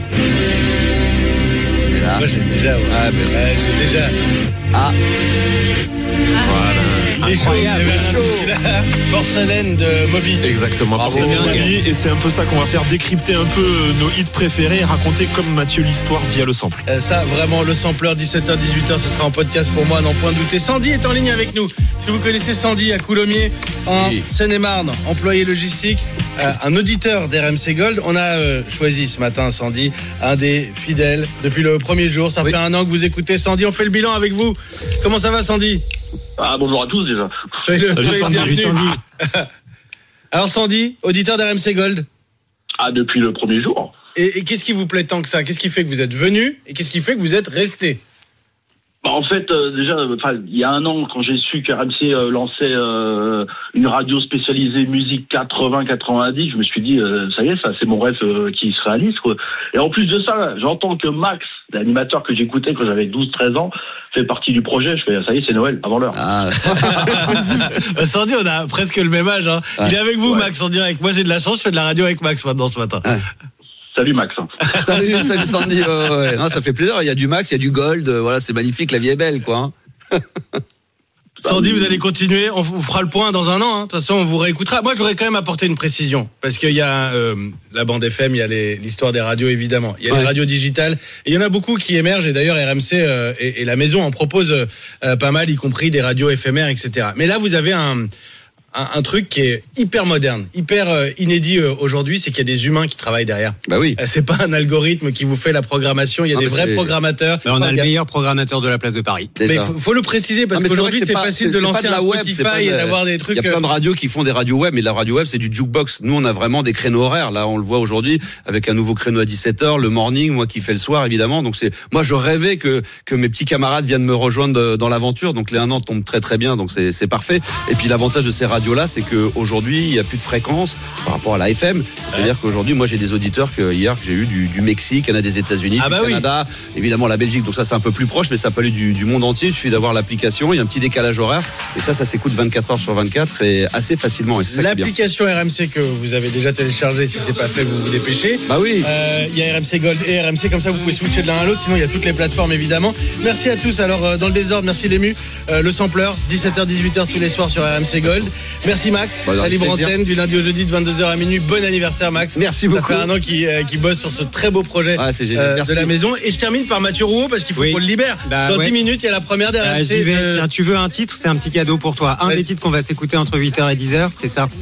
Moi j'ai déjà. Ouais. Ah, ben, ouais, j'ai déjà. Ah. Voilà. Il est chaud, il est chaud. Porcelaine de Moby. Exactement, Porcelaine de Moby. Et c'est un peu ça qu'on va faire, décrypter un peu nos hits préférés et raconter comme Mathieu l'histoire via le sample. Euh, ça, vraiment, le sampler, dix-sept heures, dix-huit heures, ce sera en podcast pour moi, n'en point douter. Sandy est en ligne avec nous. Si vous connaissez Sandy à Coulommiers, en oui. Seine-et-Marne, employé logistique, euh, un auditeur d'R M C Gold. On a euh, choisi ce matin, Sandy, un des fidèles depuis le premier jour. Ça oui. fait un an que vous écoutez Sandy. On fait le bilan avec vous. Comment ça va, Sandy? Ah, bonjour à tous déjà. Soyez le, soyez Sandy, bienvenue. Alors Sandy, auditeur d'R M C Gold. Ah, depuis le premier jour. Et, et qu'est-ce qui vous plaît tant que ça? Qu'est-ce qui fait que vous êtes venu et qu'est-ce qui fait que vous êtes resté? Bah en fait, euh, déjà, enfin, il y a un an, quand j'ai su qu'R M C euh, lançait euh, une radio spécialisée musique quatre-vingts quatre-vingt-dix, je me suis dit, euh, ça y est, ça, c'est mon rêve euh, qui se réalise, quoi. Et en plus de ça, j'entends que Max, l'animateur que j'écoutais quand j'avais douze treize ans, fait partie du projet. Je fais, ça y est, c'est Noël, avant l'heure. Ah. Sans dire, on a presque le même âge. Hein. Ouais. Il est avec vous, Ouais. Max, en direct. Moi, j'ai de la chance, je fais de la radio avec Max maintenant ce matin. Ouais. Salut Max. Salut, salut Sandy. Ouais, ouais. Non, ça fait plaisir. Il y a du Max, il y a du Gold. euh, Voilà, c'est magnifique. La vie est belle, quoi. Hein. Sandy, vous allez continuer. On vous fera le point dans un an. Hein. De toute façon, on vous réécoutera. Moi, je voudrais quand même apporter une précision. Parce qu'il y a euh, la bande F M, il y a les, l'histoire des radios, évidemment. Il y a Ouais. les radios digitales. Et il y en a beaucoup qui émergent. Et d'ailleurs, R M C euh, et, et la maison en propose euh, pas mal, y compris des radios éphémères, et cetera. Mais là, vous avez un... Un, un truc qui est hyper moderne, hyper euh, inédit euh, aujourd'hui, c'est qu'il y a des humains qui travaillent derrière. Bah oui. Euh, C'est pas un algorithme qui vous fait la programmation, il y a Non, des mais vrais c'est- programmateurs. Mais on a Il le y a- meilleur programmateur de la place de Paris. C'est Mais ça. faut, faut le préciser parce Non, mais c'est qu'aujourd'hui vrai que c'est pas- facile c'est- de c'est pas lancer un la web, Spotify c'est pas de- et d'avoir des trucs. Il y a plein de radios qui font des radios web, mais la radio web, c'est du jukebox. Nous, on a vraiment des créneaux horaires. Là, on le voit aujourd'hui avec un nouveau créneau à dix-sept heures, le morning, moi qui fais le soir, évidemment. Donc c'est, moi, je rêvais que que mes petits camarades viennent me rejoindre dans l'aventure. Donc les un an tombent très très bien. Donc c'est c'est parfait. Et puis l'avantage de ces radios-là, c'est que aujourd'hui, il y a plus de fréquences par rapport à la F M. C'est-à-dire qu'aujourd'hui, moi, j'ai des auditeurs que hier que j'ai eu du, du Mexique, il y en a des États-Unis, Ah du bah oui. Canada, évidemment la Belgique. Donc ça, c'est un peu plus proche, mais ça peut aller du, du monde entier. Il suffit d'avoir l'application. Il y a un petit décalage horaire. Et ça, ça s'écoute vingt-quatre heures sur vingt-quatre et assez facilement. Et c'est ça qui est bien. L'application R M C que vous avez déjà téléchargée, si c'est pas fait, vous vous dépêchez. Bah oui. Euh, Il y a R M C Gold et R M C, comme ça vous pouvez switcher de l'un à l'autre. Sinon, il y a toutes les plateformes évidemment. Merci à tous. Alors, euh, dans le désordre, merci l'ému. Euh, le sampleur, dix-sept heures dix-huit heures tous les soirs sur R M C Gold. Merci Max. Bah, la avec libre plaisir. antenne du lundi au jeudi de vingt-deux heures à minuit. Bon anniversaire Max. Merci Ça beaucoup. fait un an qui, euh, qui bosse sur ce très beau projet Ah, c'est génial. euh, Merci. de la maison. Et je termine par Mathieu Rouault parce qu'il faut Oui. qu'on le libère. Bah, Dans ouais. dix minutes, il y a la première des R Ah, M C. j'y vais. euh, Tiens, tu veux un titre? C'est un petit cadeau pour toi. Un Vas-y. des titres qu'on va s'écouter entre huit heures et dix heures, c'est ça.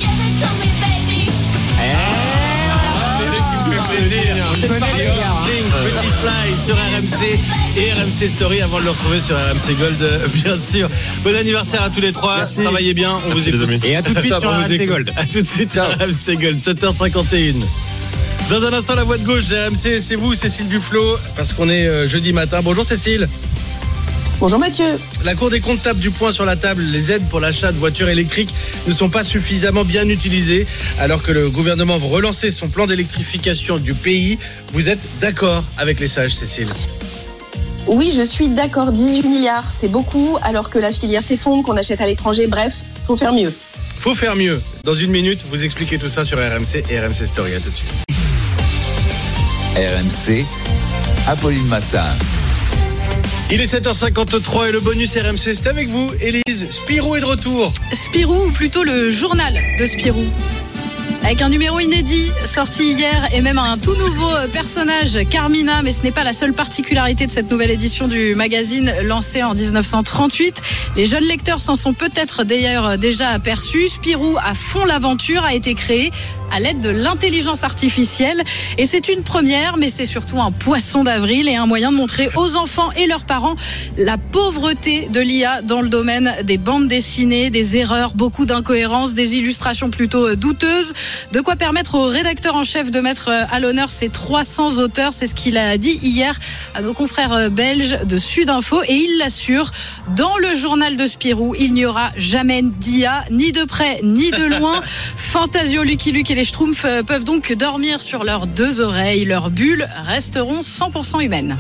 Petit Fly sur R M C et R M C Story avant de le retrouver sur R M C Gold, euh, bien sûr. Bon anniversaire à tous les trois. Merci. Travaillez bien. On Merci, vous les écoute. amis. Et à tout de suite Top, sur on R vous M C écoute. Gold. À tout de suite sur R M C Gold, sept heures cinquante et une. Dans un instant, la voix de gauche de R M C, c'est vous, Cécile Duflot, parce qu'on est euh, jeudi matin. Bonjour Cécile. Bonjour Mathieu. La Cour des comptes tape du poing sur la table. Les aides pour l'achat de voitures électriques ne sont pas suffisamment bien utilisées. Alors que le gouvernement veut relancer son plan d'électrification du pays, vous êtes d'accord avec les sages, Cécile? Oui, je suis d'accord, dix-huit milliards, c'est beaucoup, alors que la filière s'effondre, qu'on achète à l'étranger, bref, faut faire mieux. Faut faire mieux. Dans une minute, vous expliquez tout ça sur R M C et R M C Story. À tout de suite. R M C, Apolline Matin. Il est sept heures cinquante-trois et le bonus R M C, c'est avec vous, Élise. Spirou est de retour. Spirou, ou plutôt le journal de Spirou. Avec un numéro inédit sorti hier et même un tout nouveau personnage, Carmina, mais ce n'est pas la seule particularité de cette nouvelle édition du magazine lancé en dix-neuf cent trente-huit. Les jeunes lecteurs s'en sont peut-être d'ailleurs déjà aperçus. Spirou à fond l'aventure a été créé à l'aide de l'intelligence artificielle et c'est une première, mais c'est surtout un poisson d'avril et un moyen de montrer aux enfants et leurs parents la pauvreté de l'I A dans le domaine des bandes dessinées, des erreurs, beaucoup d'incohérences, des illustrations plutôt douteuses. De quoi permettre au rédacteur en chef de mettre à l'honneur ces trois cents auteurs. C'est ce qu'il a dit hier à nos confrères belges de Sudinfo et il l'assure, dans le journal de Spirou, il n'y aura jamais d'I A, ni de près ni de loin. Fantasio, Lucky Luke et les Schtroumpfs peuvent donc dormir sur leurs deux oreilles. Leurs bulles resteront cent pour cent humaines.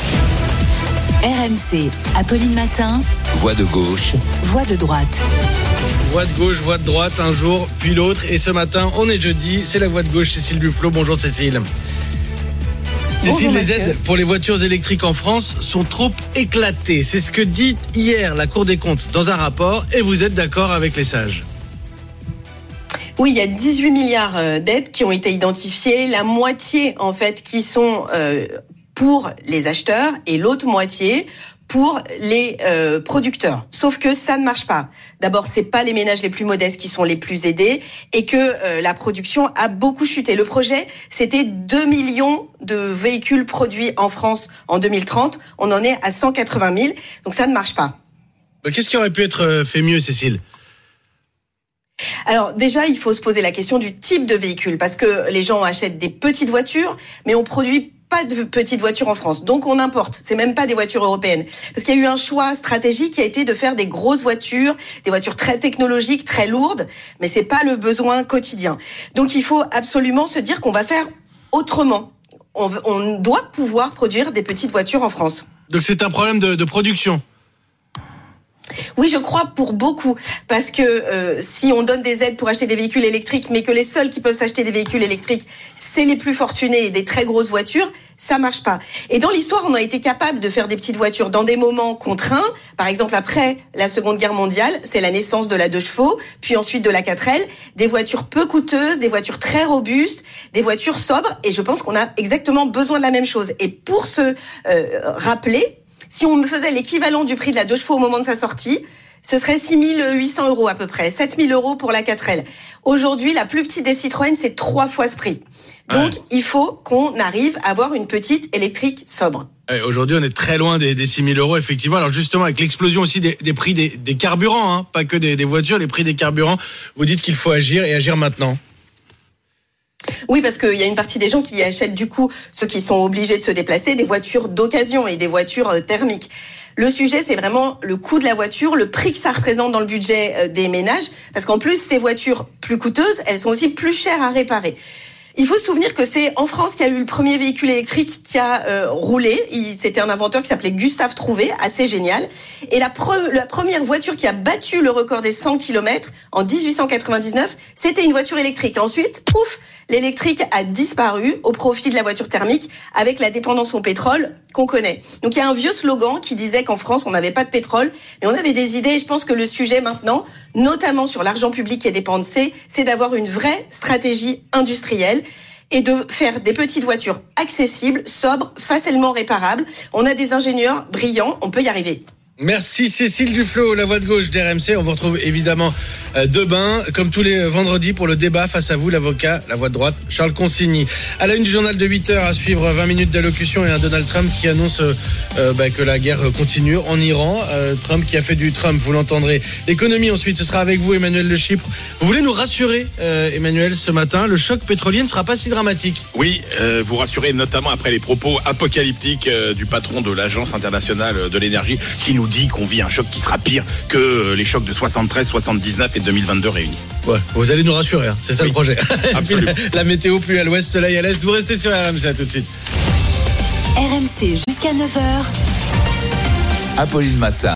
R M C, Apolline Matin, Voix de gauche, voix de droite. Voix de gauche, voix de droite, un jour, puis l'autre. Et ce matin, on est jeudi, c'est la voix de gauche, Cécile Duflot. Bonjour Cécile. Bonjour, Cécile, les Mathieu. aides pour les voitures électriques en France sont trop éclatées. C'est ce que dit hier la Cour des comptes dans un rapport. Et vous êtes d'accord avec les sages? Oui, il y a dix-huit milliards euh, d'aides qui ont été identifiées, la moitié en fait qui sont euh, pour les acheteurs et l'autre moitié pour les euh, producteurs. Sauf que ça ne marche pas. D'abord, c'est pas les ménages les plus modestes qui sont les plus aidés et que euh, la production a beaucoup chuté. Le projet, c'était deux millions de véhicules produits en France en deux mille trente. On en est à cent quatre-vingt mille. Donc ça ne marche pas. Qu'est-ce qui aurait pu être fait mieux, Cécile? Alors déjà, il faut se poser la question du type de véhicule parce que les gens achètent des petites voitures, mais on produit pas de petites voitures en France. Donc on importe. C'est même pas des voitures européennes. Parce qu'il y a eu un choix stratégique qui a été de faire des grosses voitures, des voitures très technologiques, très lourdes, mais c'est pas le besoin quotidien. Donc il faut absolument se dire qu'on va faire autrement. On, on doit pouvoir produire des petites voitures en France. Donc c'est un problème de, de production. Oui, je crois pour beaucoup, parce que euh, si on donne des aides pour acheter des véhicules électriques, mais que les seuls qui peuvent s'acheter des véhicules électriques, c'est les plus fortunés et des très grosses voitures, ça marche pas. Et dans l'histoire, on a été capable de faire des petites voitures dans des moments contraints. Par exemple, après la Seconde Guerre mondiale, c'est la naissance de la deux chevaux, puis ensuite de la quatre L, des voitures peu coûteuses, des voitures très robustes, des voitures sobres, et je pense qu'on a exactement besoin de la même chose. Et pour se euh, rappeler, si on faisait l'équivalent du prix de la deux chevaux au moment de sa sortie, ce serait six mille huit cents euros à peu près, sept mille euros pour la quatre L. Aujourd'hui, la plus petite des Citroën, c'est trois fois ce prix. Donc, ouais. il faut qu'on arrive à avoir une petite électrique sobre. Ouais, aujourd'hui, on est très loin des, des six mille euros, effectivement. Alors justement, avec l'explosion aussi des, des prix des, des carburants, hein, pas que des, des voitures, les prix des carburants, vous dites qu'il faut agir et agir maintenant. Oui, parce qu'il y a une partie des gens qui achètent du coup, ceux qui sont obligés de se déplacer, des voitures d'occasion et des voitures thermiques. Le sujet, c'est vraiment le coût de la voiture, le prix que ça représente dans le budget des ménages, parce qu'en plus, ces voitures plus coûteuses, elles sont aussi plus chères à réparer. Il faut se souvenir que c'est en France qu'il y a eu le premier véhicule électrique qui a euh, roulé. Il, c'était un inventeur qui s'appelait Gustave Trouvé, assez génial. Et la, pre, la première voiture qui a battu le record des cent kilomètres en dix-huit cent quatre-vingt-dix-neuf, c'était une voiture électrique. Ensuite, pouf, l'électrique a disparu au profit de la voiture thermique avec la dépendance au pétrole qu'on connaît. Donc il y a un vieux slogan qui disait qu'en France, on n'avait pas de pétrole, mais on avait des idées. Et je pense que le sujet maintenant, notamment sur l'argent public qui est dépensé, c'est d'avoir une vraie stratégie industrielle et de faire des petites voitures accessibles, sobres, facilement réparables. On a des ingénieurs brillants, on peut y arriver. Merci Cécile Duflot, la voix de gauche d'R M C. On vous retrouve évidemment euh, demain, comme tous les vendredis, pour le débat. Face à vous, l'avocat, la voix de droite, Charles Consigny. À la une du journal de huit heures, à suivre vingt minutes d'allocution et un Donald Trump qui annonce euh, bah, que la guerre continue en Iran. Euh, Trump qui a fait du Trump, vous l'entendrez. L'économie ensuite, ce sera avec vous, Emmanuel Le Chypre. Vous voulez nous rassurer, euh, Emmanuel, ce matin, le choc pétrolier ne sera pas si dramatique. Oui, euh, vous rassurez notamment après les propos apocalyptiques euh, du patron de l'Agence internationale de l'énergie qui nous dit qu'on vit un choc qui sera pire que les chocs de soixante-treize, soixante-dix-neuf et deux mille vingt-deux réunis. Ouais, vous allez nous rassurer, hein. C'est ça oui, le projet. Absolument. la, la météo, pluie à l'ouest, soleil à l'est. Vous restez sur R M C, à tout de suite. R M C jusqu'à neuf heures. Apolline Matin.